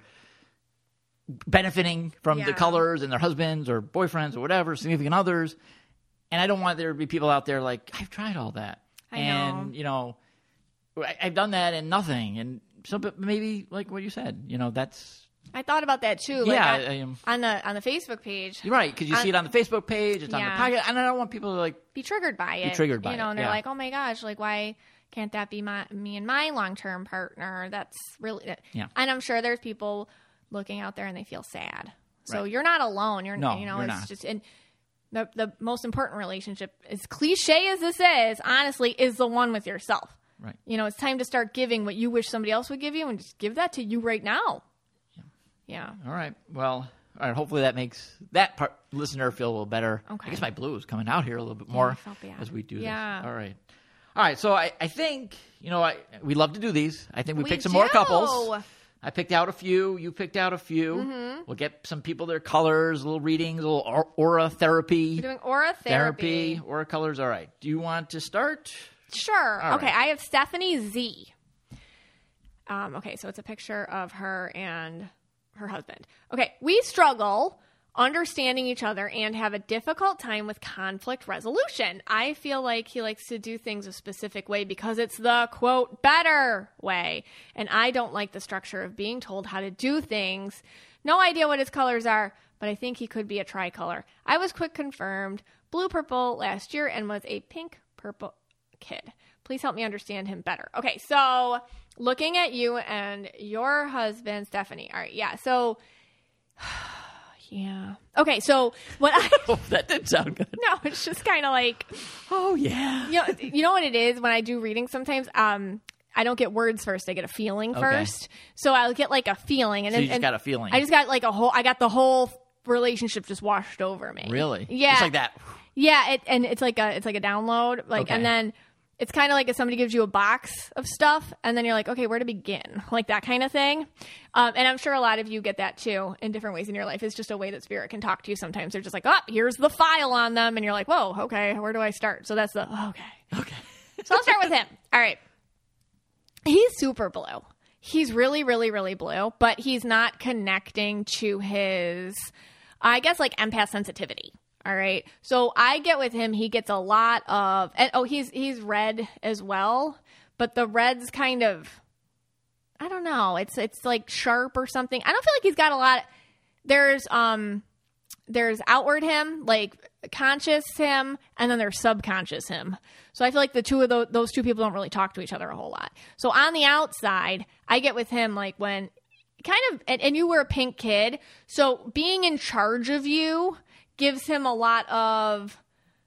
benefiting from yeah. the colors and their husbands or boyfriends or whatever, significant others. And I don't want there to be people out there like, I've tried all that. I and, know. you know, I, I've done that and nothing. And so but maybe like what you said, you know, that's. I thought about that too. Like yeah. on, I, um, on the on the Facebook page. You're right. Because you on, see it on the Facebook page. It's yeah. on the podcast. And I don't want people to like. Be triggered by it. Be triggered by it. You know, and they're yeah. like, oh my gosh, like why can't that be my me and my long-term partner? That's really. Yeah. And I'm sure there's people looking out there and they feel sad. So right. you're not alone. You're no, you know, you're it's not. just and the the most important relationship, as cliche as this is, honestly, is the one with yourself. Right. You know, it's time to start giving what you wish somebody else would give you and just give that to you right now. Yeah. Yeah. All right. Well, all right. Hopefully that makes that part listener feel a little better. Okay. I guess my blue is coming out here a little bit more yeah, I felt bad. as we do yeah. this. All right. All right. So I, I think, you know, I we love to do these. I think we, We picked some do. more couples. I picked out a few. You picked out a few. Mm-hmm. We'll get some people their colors, little readings, a little aura therapy. We're doing aura therapy. Therapy, aura colors. All right. Do you want to start? Sure. All okay, right. I have Stephanie Z. Um, okay, so it's a picture of her and her husband. Okay, we struggle understanding each other and have a difficult time with conflict resolution. I feel like he likes to do things a specific way because it's the, quote, better way. And I don't like the structure of being told how to do things. No idea what his colors are, but I think he could be a tricolor. I was quick confirmed blue purple last year and was a pink purple kid. Please help me understand him better. Okay, so looking at you and your husband, Stephanie. All right, yeah, so... Yeah. Okay, so what I... Oh, that didn't sound good. No, it's just kind of like... Oh, yeah. You know, you know what it is? When I do reading sometimes, um, I don't get words first. I get a feeling Okay. first. So I'll get like a feeling. And So then, you just and got a feeling. I just got like a whole... I got the whole relationship just washed over me. Really? Yeah. Just like that. Yeah, it, and it's like a it's like a download. Like, Okay. And then... It's kind of like if somebody gives you a box of stuff and then you're like, okay, where to begin? Like that kind of thing. Um, and I'm sure a lot of you get that too in different ways in your life. It's just a way that spirit can talk to you sometimes. They're just like, oh, here's the file on them. And you're like, whoa, okay, where do I start? So that's the, okay. Okay. So I'll start with him. All right. He's super blue. He's really, really, really blue, but he's not connecting to his, I guess, like empath sensitivity. All right. So I get with him, he gets a lot of, and oh, he's, he's red as well, but the red's kind of, I don't know. It's, it's like sharp or something. I don't feel like he's got a lot. There's, um, there's outward him, like conscious him, and then there's subconscious him. So I feel like the two of those, those two people don't really talk to each other a whole lot. So on the outside, I get with him like when kind of, and, and you were a pink kid. So being in charge of you gives him a lot of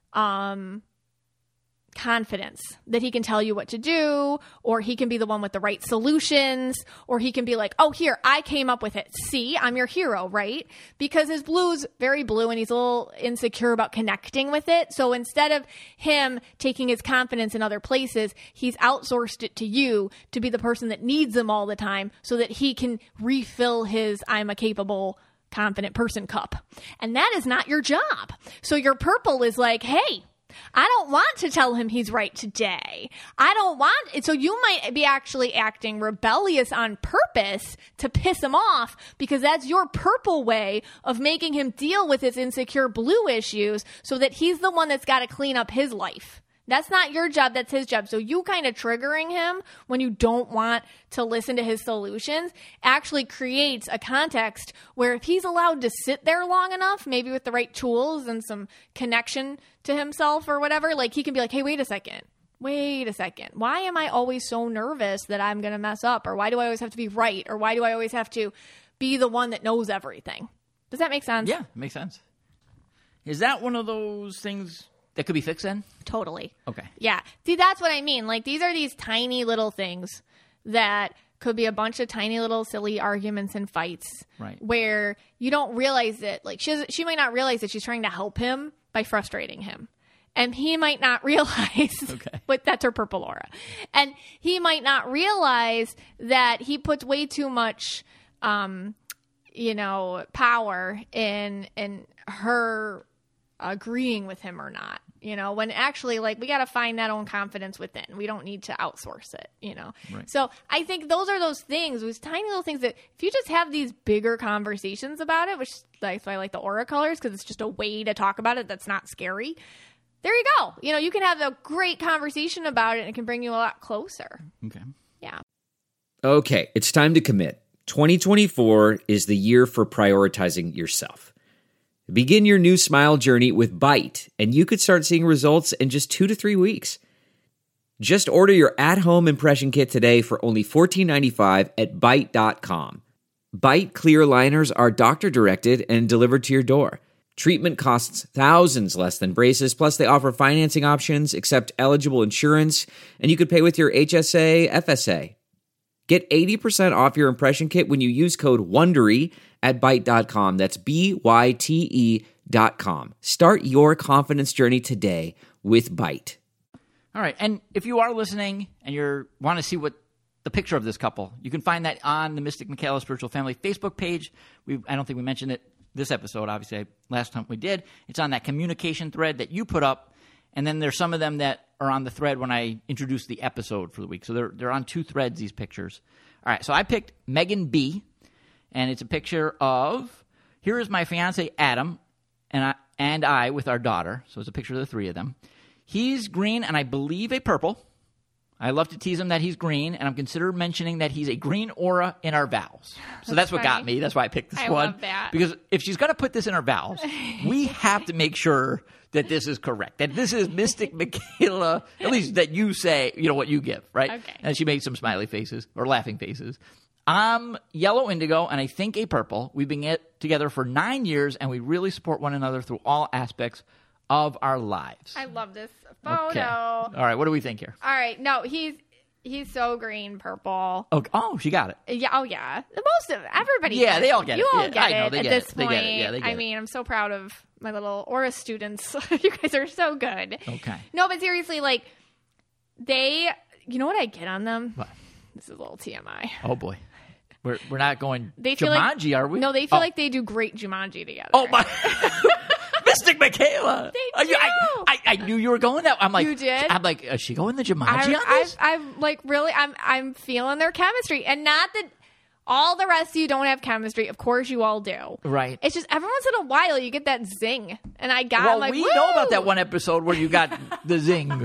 um, confidence that he can tell you what to do, or he can be the one with the right solutions, or he can be like, oh, here, I came up with it. See, I'm your hero, right? Because his blue's very blue and he's a little insecure about connecting with it. So instead of him taking his confidence in other places, he's outsourced it to you to be the person that needs him all the time so that he can refill his I'm a capable confident person cup. And that is not your job. So your purple is like, hey, I don't want to tell him he's right today. I don't want it. So you might be actually acting rebellious on purpose to piss him off because that's your purple way of making him deal with his insecure blue issues so that he's the one that's got to clean up his life. That's not your job. That's his job. So you kind of triggering him when you don't want to listen to his solutions actually creates a context where if he's allowed to sit there long enough, maybe with the right tools and some connection to himself or whatever, like he can be like, hey, wait a second. Wait a second. Why am I always so nervous that I'm going to mess up? Or why do I always have to be right? Or why do I always have to be the one that knows everything? Does that make sense? Yeah, it makes sense. Is that one of those things that could be fixed then? Totally. Okay. Yeah. See, that's what I mean. Like, these are these tiny little things that could be a bunch of tiny little silly arguments and fights. Right. Where you don't realize it. Like, she, she might not realize that she's trying to help him by frustrating him. And he might not realize, okay. but that's her purple aura. And he might not realize that he puts way too much, um, you know, power in, in her agreeing with him or not, you know, when actually, like, we got to find that own confidence within. We don't need to outsource it, you know. Right. So I think those are those things, those tiny little things that if you just have these bigger conversations about it, which that's why I like the aura colors, because it's just a way to talk about it that's not scary. There you go. You know, you can have a great conversation about it and it can bring you a lot closer. Okay. Yeah. Okay, it's time to commit. twenty twenty-four is the year for prioritizing yourself. Begin your new smile journey with Byte, and you could start seeing results in just two to three weeks. Just order your at-home impression kit today for only fourteen ninety-five at byte dot com. Byte clear liners are doctor-directed and delivered to your door. Treatment costs thousands less than braces, plus they offer financing options, accept eligible insurance, and you could pay with your H S A, F S A. Get eighty percent off your impression kit when you use code WONDERY at byte dot com. That's B Y T E dot com. Start your confidence journey today with Byte. All right. And if you are listening and you want to see what the picture of this couple, you can find that on the Mystic Michaela Spiritual Family Facebook page. We I don't think we mentioned it this episode, obviously. Last time we did. It's on that communication thread that you put up. And then there's some of them that are on the thread when I introduced the episode for the week. So they're they're on two threads, these pictures. All right, so I picked Megan B, and it's a picture of Here is my fiance, Adam, and I, and I with our daughter. So it's a picture of the three of them. He's green and I believe a purple. I love to tease him that he's green, and I'm considered mentioning that he's a green aura in our vows. So that's, that's what got me. That's why I picked this I one. love that. Because if she's going to put this in our vows, we have to make sure that this is correct. That this is Mystic Michaela, at least that you say, you know, what you give, right? Okay. And she made some smiley faces or laughing faces. I'm yellow indigo, and I think a purple. We've been get together for nine years, and we really support one another through all aspects of our lives. I love this photo. Okay. All right, what do we think here? All right. No, he's he's so green purple. Oh, oh, she got it. Yeah. Oh, yeah. Most of everybody. Yeah, gets they all get you it. You all Yeah, get I know, it they at get this it. They point. get it. Yeah, they get I it. mean, I'm so proud of my little Aura students. You guys are so good. Okay. No, but seriously, like they. You know what I get on them? What? This is a little T M I. Oh boy, we're we're not going They feel Jumanji, like, are we? No, they feel oh. like they do great Jumanji together. Oh my. Mystic Michaela. They You- I, do. I, I knew you were going that. I'm like, You did? I'm like, is she going the Jumanji I, on this? I, I'm like really, I'm I'm feeling their chemistry, and not that all the rest of you don't have chemistry. Of course, you all do. Right. It's just every once in a while you get that zing, and I got. well, I'm like, we Woo! know about that one episode where you got the zing.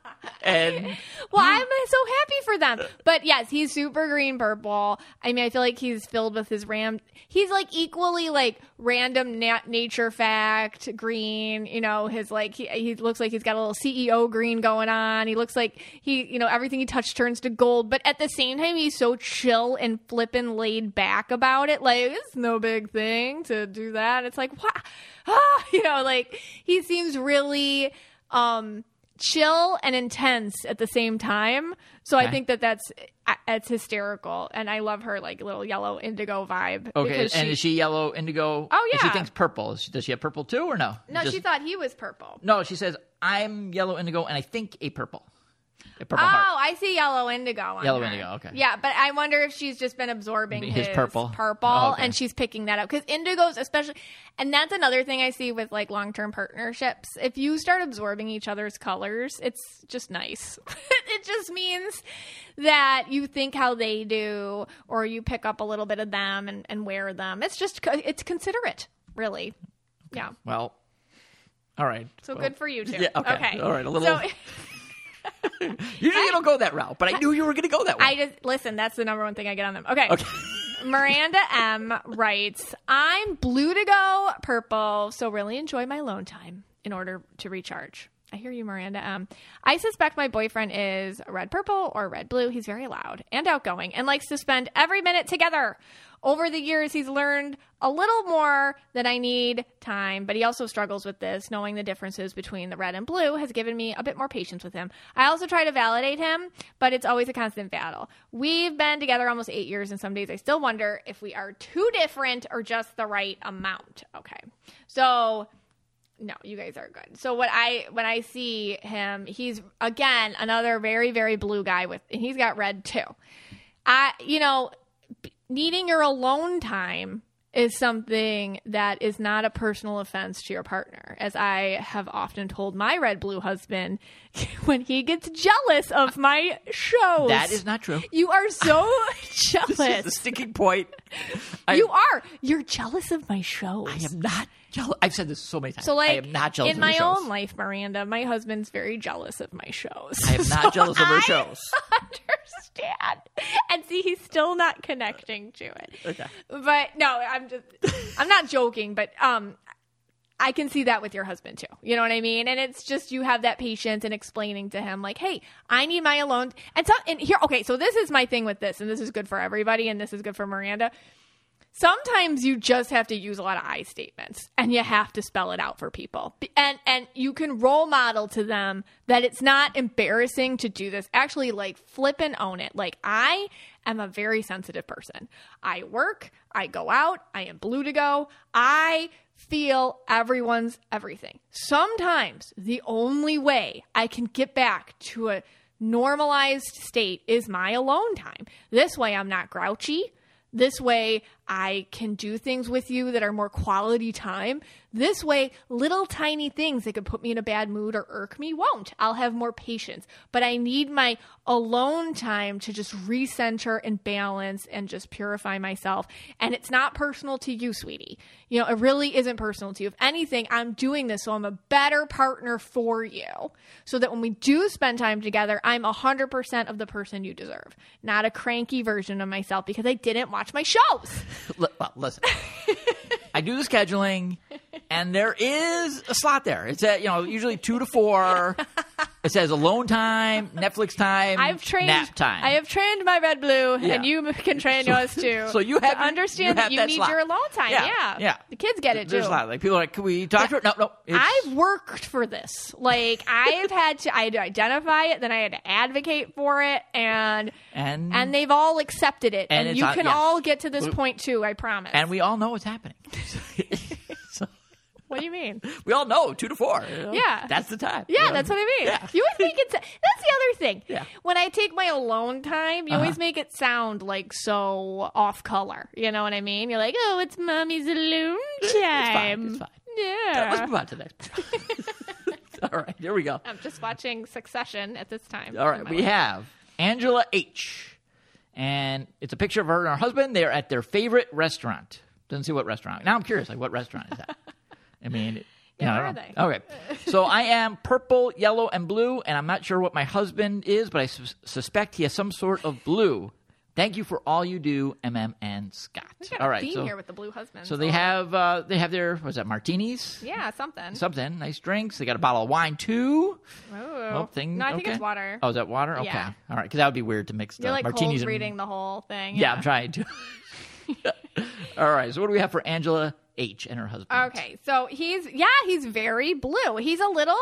And Well, I'm so happy for them. But yes, he's super green purple. I mean, I feel like he's filled with his ram. He's like equally like random na- nature fact green. You know, his like he, he looks like he's got a little C E O green going on. He looks like he, you know, everything he touches turns to gold. But at the same time, he's so chill and flippin' laid back about it. Like it's no big thing to do that. It's like what, ah, you know, like he seems really. um chill and intense at the same time. So Okay. I think that that's it's hysterical, and I love her like little yellow indigo vibe. okay, because and she, is she yellow indigo? Oh, And She yeah. thinks purple. Is- Does she have purple too, or no? no, Just- she thought he was purple. No, she says I'm yellow indigo, and I think a purple. A purple Oh, heart. I see yellow indigo. On Yellow her. indigo, okay. Yeah, but I wonder if she's just been absorbing His his, purple. purple, Oh, okay. and she's picking that up because indigos, especially, and that's another thing I see with like long-term partnerships. If you start absorbing each other's colors, it's just nice. It just means that you think how they do, or you pick up a little bit of them and, and wear them. It's just it's considerate, really. Yeah. Well, all right. So Well, good for you too. Yeah, okay. All right, a little- So, Usually you don't go that route, but I knew you were going to go that way. I just listen. That's the number one thing I get on them. Okay. Okay. Miranda M writes, "I'm blue to go, purple, so really enjoy my alone time in order to recharge." I hear you, Miranda M. "I suspect my boyfriend is red purple or red blue. He's very loud and outgoing and likes to spend every minute together. Over the years, he's learned a little more that I need time, but he also struggles with this. Knowing the differences between the red and blue has given me a bit more patience with him. I also try to validate him, but it's always a constant battle. We've been together almost eight years, and some days I still wonder if we are too different or just the right amount." Okay. So... No, you guys are good. So what I when I see him, he's again another very very blue guy with, and he's got red too. I you know, needing your alone time is something that is not a personal offense to your partner, as I have often told my red blue husband when he gets jealous of my shows. That is not true. You are so jealous. This is the sticking point. I, You are. You're jealous of my shows. I am not jealous. I've said this so many times. So, like, I am not jealous in of my her shows. own life, Miranda, my husband's very jealous of my shows. I am not So jealous of her I shows. Understand? And see, he's still not connecting to it. Okay. But no, I'm just, I'm not joking. But um, I can see that with your husband too. You know what I mean? And it's just you have that patience in explaining to him, like, hey, I need my alone. And so, and here, okay, so this is my thing with this, and this is good for everybody, and this is good for Miranda. Sometimes you just have to use a lot of I statements, and you have to spell it out for people. And and you can role model to them that it's not embarrassing to do this. Actually, like, flip and own it. Like, I am a very sensitive person. I work, I go out, I am blue to go. I feel everyone's everything. Sometimes the only way I can get back to a normalized state is my alone time. This way I'm not grouchy. This way, I can do things with you that are more quality time. This way, little tiny things that could put me in a bad mood or irk me won't. I'll have more patience. But I need my alone time to just recenter and balance and just purify myself. And it's not personal to you, sweetie. You know, it really isn't personal to you. If anything, I'm doing this so I'm a better partner for you. So that when we do spend time together, I'm one hundred percent of the person you deserve. Not a cranky version of myself because I didn't watch my shows. Well, listen. I do the scheduling, and there is a slot there. It's at, you know, usually two to four. It says alone time, Netflix time, I've trained, nap time. I have trained my Red Blue, Yeah. and you can train So- yours too. so you have- to understand you have that you that need slot. your alone time. Yeah, Yeah, yeah. The kids get it There's too. a lot. Like, people are like, can we talk to it? No, no. It's, I've worked for this. Like I've had to, I had to identify it, then I had to advocate for it, and and, and they've all accepted it, And and, it's you on- can yes. all get to this We- point too. I promise. and we all know what's happening. So, what do you mean? we all know two to four. you know? Yeah. That's the time. Yeah, you know? that's what I mean. Yeah. You would think it's that's the other thing. Yeah. When I take my alone time, you Uh-huh. always make it sound like so off color. You know what I mean? You're like, oh, it's mommy's alone It's fine. time. It's fine. Yeah. Let's move on to the next. All right, here we go. I'm just watching Succession at this time. All in right, my we life. have Angela H. And it's a picture of her and her husband. They're at their favorite restaurant. Doesn't say what restaurant. Now I'm curious, like, what restaurant is that? I mean, you Yeah, know, I where don't are know. Okay. So I am purple, yellow, and blue, and I'm not sure what my husband is, but I sus- suspect he has some sort of blue. Thank you for all you do, M M and Scott. We got All a right. theme So, here with the blue husbands. so they have uh, they have their, what's that, martinis? yeah, something. Something. Nice drinks. They got a bottle of wine, too. Ooh. Oh, thing. No, I think okay. it's water. Oh, is that water? Okay. Yeah. All right, because that would be weird to mix the You're like martinis cold and reading the whole thing. Yeah, I'm trying to. All right. So what do we have for Angela H and her husband? Okay, so he's yeah, he's very blue. He's a little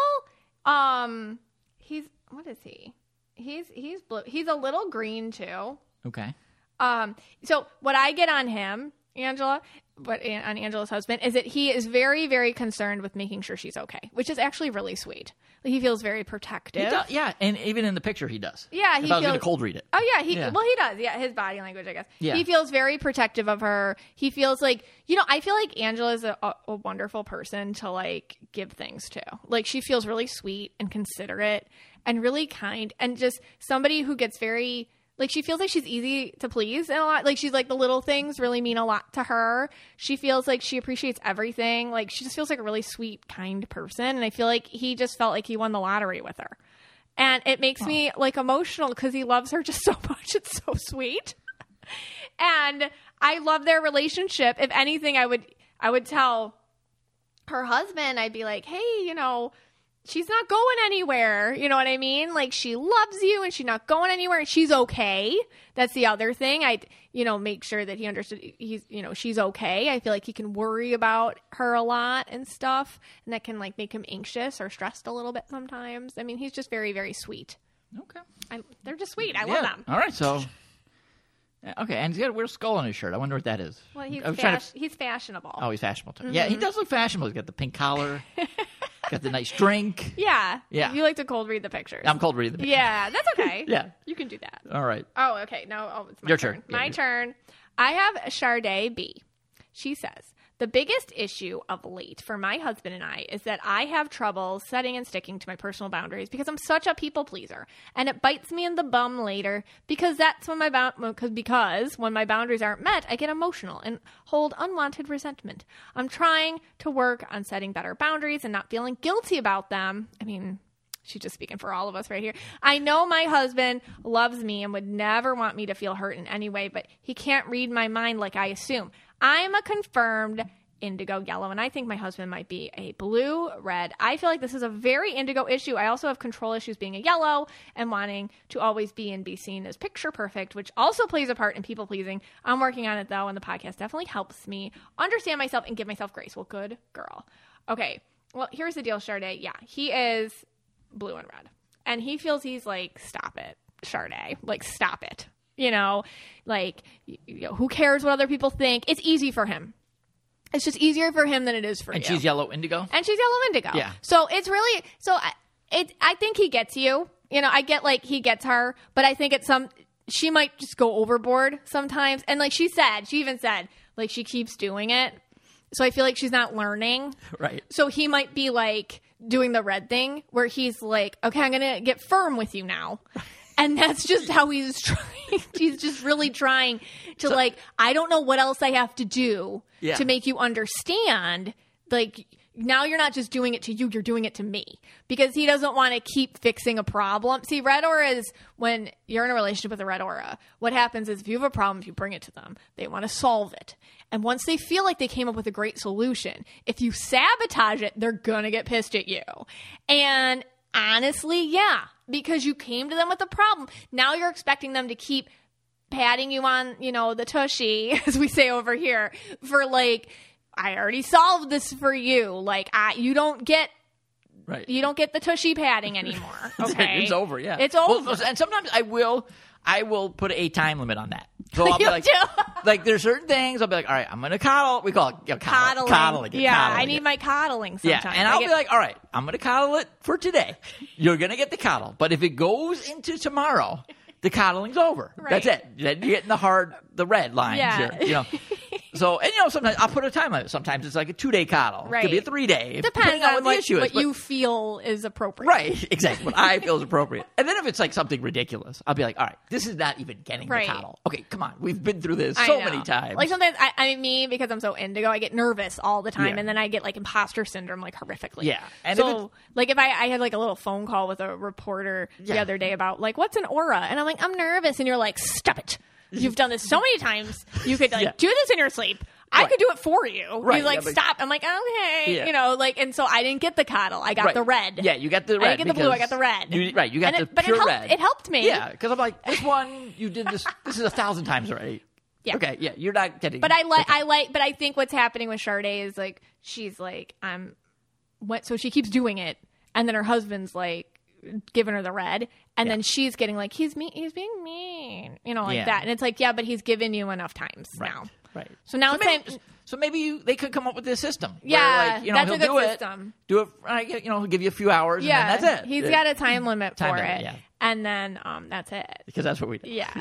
um he's what is he? He's he's blue. He's a little green too. Okay. Um so what I get on him, Angela, but on Angela's husband is that he is very very concerned with making sure she's okay, which is actually really sweet. He feels very protective. He does, yeah, and even in the picture he does. Yeah, if he I was going to feels- cold read it. Oh yeah, he Yeah. well he does. Yeah, his body language, I guess. Yeah. He feels very protective of her. He feels like, you know, I feel like Angela is a, a, a wonderful person to like give things to. Like she feels really sweet and considerate and really kind and just somebody who gets very like she feels like she's easy to please and a lot. Like she's like the little things really mean a lot to her. She feels like she appreciates everything. Like she just feels like a really sweet, kind person. And I feel like he just felt like he won the lottery with her. And it makes me like emotional because he loves her just so much. It's so sweet. And I love their relationship. If anything, I would I would tell her husband, I'd be like, hey, you know, she's not going anywhere. You know what I mean? Like she loves you and she's not going anywhere and she's okay. That's the other thing. I'd, you know, make sure that he understood he's, you know, she's okay. I feel like he can worry about her a lot and stuff. And that can like make him anxious or stressed a little bit sometimes. I mean, he's just very, very sweet. Okay. I, they're just sweet. I Yeah. love them. All right, so. Yeah, okay, and he's got a weird skull on his shirt. I wonder what that is. Well, he's, I was trying fash- he's fashionable. Oh, he's fashionable too. Yeah, he does look fashionable. He's got the pink collar, got the nice drink. Yeah. Yeah. You like to cold read the pictures. I'm cold reading the picture. Yeah, that's okay. Yeah. You can do that. All right. Oh, okay. No, oh, it's my Your turn. turn. Yeah, My your- turn. I have Sade B. She says, the biggest issue of late for my husband and I is that I have trouble setting and sticking to my personal boundaries because I'm such a people pleaser, and it bites me in the bum later because that's when my bound because because when my boundaries aren't met, I get emotional and hold unwanted resentment. I'm trying to work on setting better boundaries and not feeling guilty about them. I mean, she's just speaking for all of us right here. I know my husband loves me and would never want me to feel hurt in any way, but he can't read my mind like I assume. I'm a confirmed indigo yellow, and I think my husband might be a blue red. I feel like this is a very indigo issue. I also have control issues being a yellow and wanting to always be and be seen as picture perfect, which also plays a part in people pleasing. I'm working on it though, and the podcast definitely helps me understand myself and give myself grace. Well, good girl. Okay. Well, here's the deal, Sade. Yeah, he is blue and red, and he feels he's like, stop it, Sade, like stop it, you know, like, you know, who cares what other people think? It's easy for him. It's just easier for him than it is for And you. she's yellow indigo? And she's yellow indigo. Yeah. So it's really, so I, it, I think he gets you, you know, I get like he gets her, but I think it's some, she might just go overboard sometimes. And like she said, she even said, Like she keeps doing it. So I feel like she's not learning. Right. So he might be like doing the red thing where he's like, okay, I'm going to get firm with you now. And that's just how he's trying. He's just really trying to so, like, I don't know what else I have to do yeah. to make you understand. Like, now you're not just doing it to you, you're doing it to me. Because he doesn't want to keep fixing a problem. See, red aura is when you're in a relationship with a red aura. What happens is if you have a problem, if you bring it to them, they want to solve it. And once they feel like they came up with a great solution, if you sabotage it, they're going to get pissed at you. And honestly, yeah, because you came to them with a problem. Now you're expecting them to keep patting you on, you know, the tushy, as we say over here, for like, I already solved this for you. Like, I, you don't get, right. you don't get the tushy patting anymore. Okay, it's over. Yeah, it's over. Well, and sometimes I will, I will put a time limit on that. So I'll be you like, do? like there's certain things I'll be like, all right, I'm gonna coddle. We call it you know, coddle, coddling. coddling. Yeah, coddling I need it. my coddling sometimes. Yeah, and I'll get... be like, all right, I'm gonna coddle it for today. You're gonna get the coddle, but if it goes into tomorrow, the coddling's over. Right. That's it. Then you're getting the hard, the red lines Yeah. here. You know. So, and you know, sometimes I'll put a time limit. Sometimes it's like a two day coddle. Right. It could be a three day. Depends on on what the what, issue is. what but, you feel is appropriate. Right, exactly. What I feel is appropriate. And then if it's like something ridiculous, I'll be like, all right, this is not even getting Right. the coddle. Okay, come on. We've been through this I so know. many times. Like sometimes, I, I mean, me, because I'm so indigo, I get nervous all the time, Yeah. and then I get like imposter syndrome, like horrifically. Yeah. And if so, it's- like if I, I had like a little phone call with a reporter the Yeah. other day about like, what's an aura? And I'm like, I'm nervous. And you're like, stop it. You've done this so many times. You could like Yeah. do this in your sleep. I Right. could do it for you. Right, He's like, yeah, but- stop. I'm like, okay. Yeah. You know, like, and so I didn't get the coddle. I got Right. the red. Yeah, you got the red. I didn't get the blue. I because got the red. You, right, you got And the it, but pure it helped, red. It helped me. Yeah, because I'm like, this one, you did this, this is a thousand times already. Yeah. Okay, yeah, you're not getting But I like, I like, but I think what's happening with Sade is like, she's like, I'm, what, so she keeps doing it. And then her husband's like, giving her the red. And Yeah. then she's getting like, he's mean, he's being mean, you know, like Yeah. that. And it's like, yeah, but he's given you enough times Right. now. Right. So now so it's maybe, time. so maybe you they could come up with this system. where, Yeah, like, you know, that's he'll a good do system. it. Do it. I get- You know, he'll give you a few hours. Yeah. and then that's it. He's It- got a time limit Time for limit, it. yeah. And then um, that's it. because that's what we do. Yeah.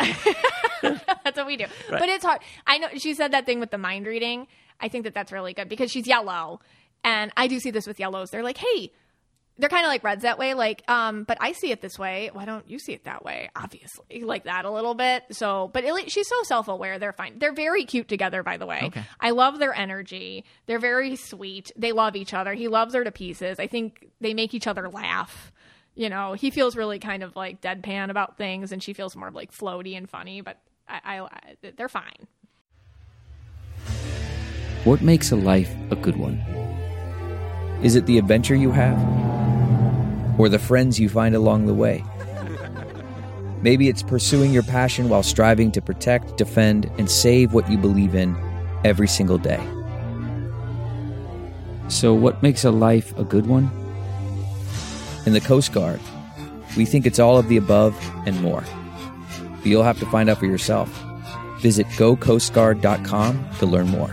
That's what we do. Right. But it's hard. I know she said that thing with the mind reading. I think that that's really good because she's yellow. And I do see this with yellows. They're like, hey, they're kind of like reds that way. Like, um, but I see it this way. Why don't you see it that way? Obviously, like that a little bit. So, but it, she's so self-aware. They're fine. They're very cute together, by the way. Okay. I love their energy. They're very sweet. They love each other. He loves her to pieces. I think they make each other laugh. You know, he feels really kind of like deadpan about things, and she feels more like floaty and funny. But I, I, I they're fine. What makes a life a good one? Is it the adventure you have? Or the friends you find along the way? Maybe it's pursuing your passion while striving to protect, defend, and save what you believe in every single day. So what makes a life a good one? In the Coast Guard, we think it's all of the above and more. But you'll have to find out for yourself. Visit go coast guard dot com to learn more.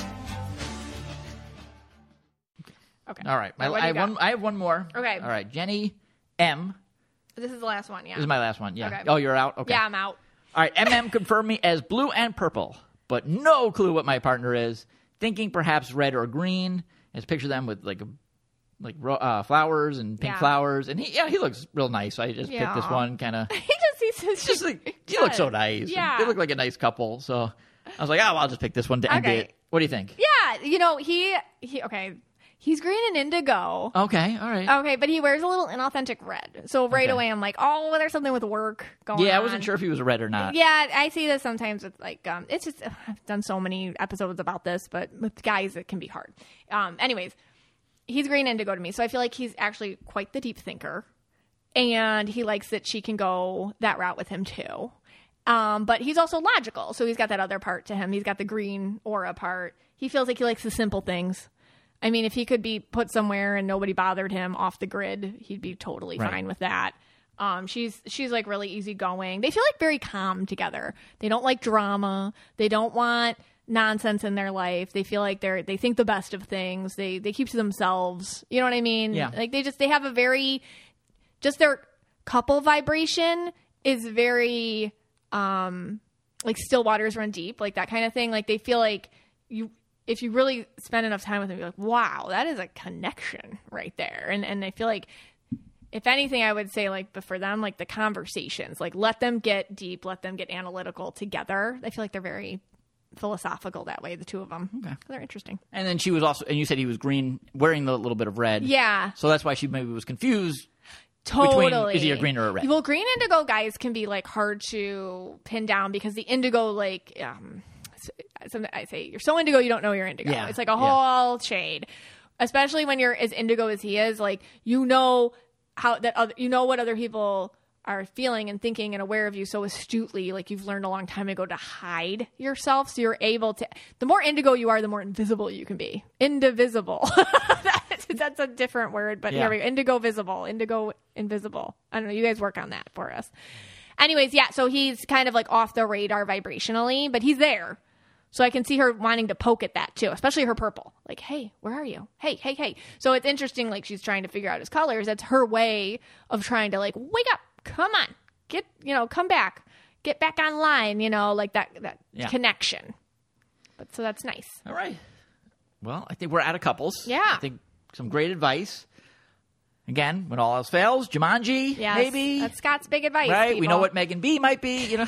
Okay. All right. My, What do I, you have got? one, I have one more. Okay. All right. Jenny M. This is the last one. Yeah. This is my last one. Yeah. Okay. Oh, you're out? Okay. Yeah, I'm out. All right. M M confirmed me as blue and purple, but no clue what my partner is. Thinking perhaps red or green. Just picture them with like a, like uh, flowers and pink Yeah. flowers. And he, yeah, he looks real nice. So I just picked this Yeah. one kind of. He just he's just, Just like, he looks so nice. Yeah. They look like a nice couple. So I was like, oh, well, I'll just pick this one to end Okay. it. What do you think? Yeah, you know, he he okay. He's green and indigo. Okay. All right. Okay, but he wears a little inauthentic red. So right Okay. away I'm like, oh, there's something with work going on. yeah, I wasn't sure if he was red or not. Yeah, I see this sometimes with like um it's just I've done so many episodes about this, but with guys it can be hard. Um anyways, he's green indigo to me. So I feel like he's actually quite the deep thinker. And he likes that she can go that route with him too. Um, but he's also logical. So he's got that other part to him. He's got the green aura part. He feels like he likes the simple things. I mean, if he could be put somewhere and nobody bothered him off the grid, he'd be totally Right. fine with that. Um, she's she's like really easygoing. They feel like very calm together. They don't like drama. They don't want nonsense in their life. They feel like they're they think the best of things. They they keep to themselves. You know what I mean? Yeah. Like they just they have a very just their couple vibration is very um like still waters run deep, like that kind of thing. Like they feel like you if you really spend enough time with him, you're like, wow, that is a connection right there. And and I feel like, if anything, I would say, like, but for them, like, the conversations, like, let them get deep, let them get analytical together. I feel like they're very philosophical that way, the two of them. Okay. They're interesting. And then she was also, and you said he was green, wearing the little bit of red. Yeah. So that's why she maybe was confused. Totally. Between, is he a green or a red? Well, green indigo guys can be, like, hard to pin down because the indigo, like, um, something I say, you're so indigo, you don't know you're indigo. Yeah. It's like a whole yeah. shade. Especially when you're as indigo as he is, like, you know how that other, you know what other people are feeling and thinking and aware of you so astutely, like you've learned a long time ago to hide yourself. So you're able to, the more indigo you are, the more invisible you can be. Indivisible. that's, that's a different word, but yeah. here we go. Indigo visible, indigo invisible. I don't know. You guys work on that for us. Anyways, yeah. So he's kind of like off the radar vibrationally, but he's there. So I can see her wanting to poke at that too, especially her purple. Like, hey, where are you? Hey, hey, hey. So it's interesting, like she's trying to figure out his colors. That's her way of trying to like, wake up, come on, get, you know, come back, get back online, you know, like that, that yeah. connection. But so that's nice. All right. Well, I think we're out of couples. Yeah. I think some great advice. Again, when all else fails, Jumanji, yes, maybe. That's Scott's big advice. Right? People. We know what Megan B might be, you know.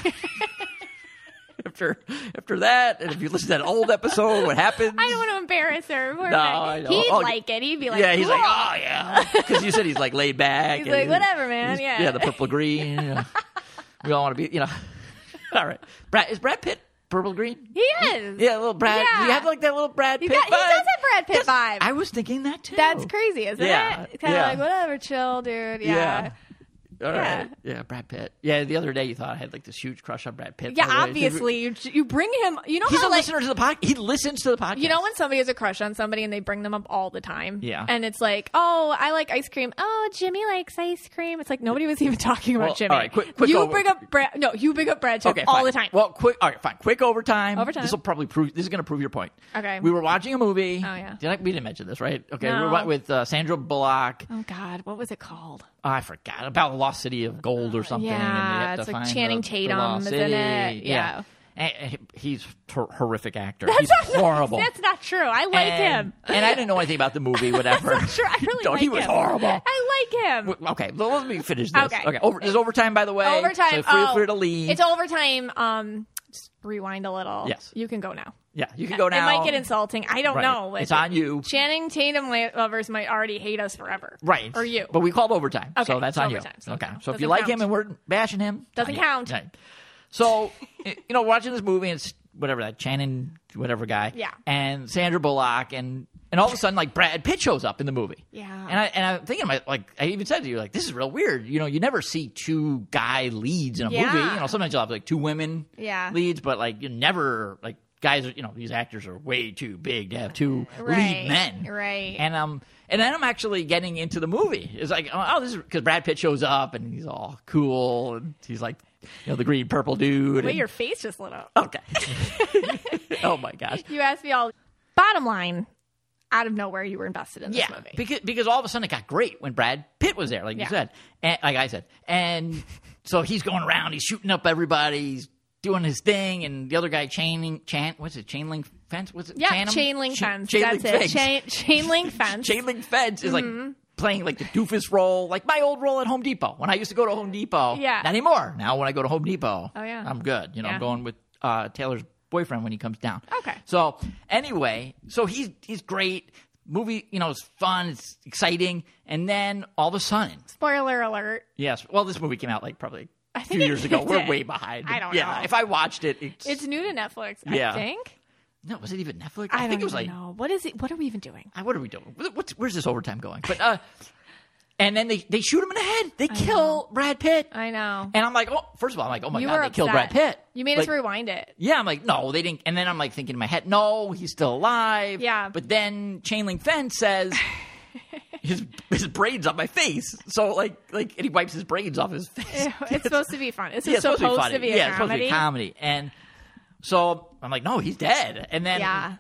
After after that, and if you listen to that old episode, what happens? I don't want to embarrass her. Poor no, Meg. I know. He'd oh, like it. He'd be like, yeah, he's cool. like, oh yeah, because you said he's like laid back. He's and like, whatever, man. Yeah, yeah, the purple green. You know. We all want to be, you know. All right, Brad is Brad Pitt purple green? He is. Yeah, a little Brad. Yeah. You have like that little Brad Pitt. Got, he vibe. does have Brad Pitt That's, vibe. I was thinking that too. That's crazy, isn't yeah. it? Kind of yeah. like whatever, chill, dude. Yeah. yeah. All Yeah. right. Yeah, Brad Pitt. Yeah, the other day you thought I had like this huge crush on Brad Pitt. Yeah, obviously. You, you bring him, you know He's how a like, listener to the podcast. He listens to the podcast. you know when somebody has a crush on somebody and they bring them up all the time? Yeah. And it's like, oh, I like ice cream. Oh, Jimmy likes ice cream. It's like nobody was even talking about Well, Jimmy. all right, quick- quick you over- bring up Brad, no, you bring up Brad Pitt Okay, all fine. the time. Well, quick. All right, fine. Quick overtime. Overtime. This will probably prove. This is going to prove your point. Okay. We were watching a movie. Oh, yeah. Did I, we didn't mention this, right? Okay. No. We were with uh, Sandra Bullock. Oh, God. What was it called? Oh, I forgot about the Lost City of Gold or something. Yeah, and they have it's to like find Channing the, Tatum, the Lost isn't City. it? Yeah. And, and he's a horrific actor. That's he's not, horrible. That's not true. I like and, him. And I didn't know anything about the movie. Whatever. That's not true. I really no, like he was him. horrible. I like him. Okay, well, let me finish this. Okay. Okay. Over, there's overtime, by the way. Overtime. So feel oh, free to leave. It's overtime. Um, just rewind a little. Yes. You can go now. Yeah, you can go now. It might get insulting. I don't Right. know. Like, It's on you. Channing Tatum lovers might already hate us forever. Right. Or you. But we called overtime. Okay, So that's so on you. overtime, so okay. no, So if doesn't you like count. him and we're bashing him, Doesn't on you. count. Right. So, you know, watching this movie, and it's whatever that Channing, whatever guy. Yeah. And Sandra Bullock, and and all of a sudden, like, Brad Pitt shows up in the movie. Yeah. And, I, and I'm thinking, like, I even said to you, like, this is real weird. You know, you never see two guy leads in a Yeah. movie. You know, sometimes you'll have, like, two women Yeah. leads, but, like, you never, like, guys are, you know, these actors are way too big to have two Right. lead men. Right. And um, and then I'm actually getting into the movie. It's like, oh, this is because Brad Pitt shows up and he's all cool and he's like, you know, the green purple dude. Wait, and, your face just lit up. okay. Oh my gosh. You asked me all. Bottom line, out of nowhere, you were invested in this Yeah, movie. because because all of a sudden it got great when Brad Pitt was there, like Yeah. you said, and like I said, and so he's going around, he's shooting up everybody, he's doing his thing, and the other guy chaining, chan, what's it, chain link fence? What's it? Yeah, Chain 'em? chain link Cha- fence. chain That's link it. fence. Chain, chain link fence. Chain link fence is like playing like the doofus role, like my old role at Home Depot. When I used to go to Home Depot, Yeah. not anymore. Now when I go to Home Depot, Oh, yeah. I'm good. You know, Yeah. I'm going with uh, Taylor's boyfriend when he comes down. Okay. So anyway, so he's he's great. Movie, you know, it's fun, it's exciting, and then all of a sudden, Spoiler alert. yes. Well, this movie came out like probably I a think few it years ago. We're did. way behind. I don't yeah, know. if I watched it, it's, It's new to Netflix, Yeah. I think. no. Was it even Netflix? I, think don't it was even like know. What is it? What are we even doing? Uh, what are we doing? What- What's, where's this overtime going? But uh, and then they, they shoot him in the head. They kill Brad Pitt. I know. And I'm like, oh, first of all, I'm like, oh my you god, were they killed upset. Brad Pitt. You made like, us rewind it. Yeah, I'm like, no, they didn't. And then I'm like thinking in my head, no, he's still alive. Yeah. But then Chain Link Fence says his his braids on my face. So like like and he wipes his braids off his face. It's supposed to be fun. It's Yeah, it's supposed, supposed to be funny. to be a yeah, it's supposed to comedy. be comedy. And so I'm like, no, he's dead. And then Yeah.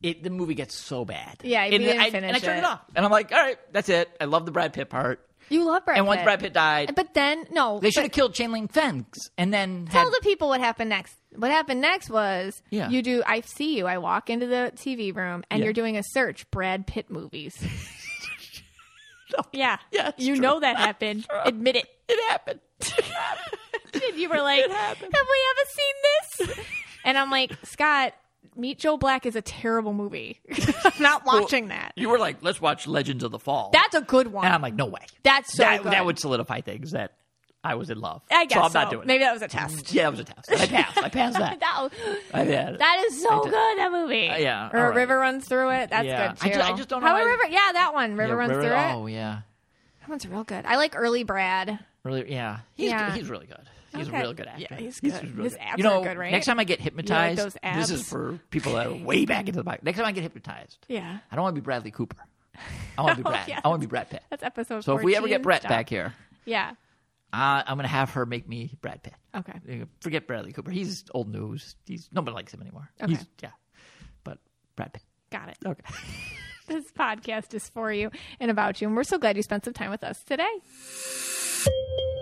it, the movie gets so bad. Yeah, we and didn't I, finish And I turned it. it off. And I'm like, all right, that's it. I love the Brad Pitt part. You love Brad And Pitt. once Brad Pitt died, But then, no. they should have but killed Chainlink Fence and then Tell had, the people what happened next. What happened next was Yeah. you do, I see you. I walk into the T V room and Yeah. you're doing a search, Brad Pitt movies. Yeah. Yeah, it's you true. know that happened. Admit it. it happened. And you were like, have we ever seen this? And I'm like, Scott, Meet Joe Black is a terrible movie. I'm not watching that. You were like, let's watch Legends of the Fall. That's a good one. and I'm like, no way. That's so that, good. that would solidify things that I was in love. I guess so. I'm so. not doing Maybe it. that was a test. Yeah, it was a test. I passed. I passed that. that, I had it. that is so good, that movie. Uh, yeah, Or all right. River Runs Through It. That's Yeah. good, I too. ju- I just don't know How why- River, yeah, that one. River Yeah, Runs River- Through It. Oh, yeah. That one's real good. I like early Brad. Really, yeah. He's, Yeah. he's really good. He's Okay. a real good actor. Yeah, he's good. really His good. abs you know, are good, right? Next time I get hypnotized, those this is abs? for people that are way back into the back. Next time I get hypnotized, Yeah. I don't want to be Bradley Cooper. I want to be Oh, Brad. yeah, I want to be Brad Pitt. That's episode So if we ever get fourteen. Brett Stop. back here, Yeah. uh, I'm going to have her make me Brad Pitt. Okay. Forget Bradley Cooper. He's old news. He's nobody likes him anymore. Okay. He's, yeah, but Brad Pitt. Got it. Okay. This podcast is for you and about you, and we're so glad you spent some time with us today.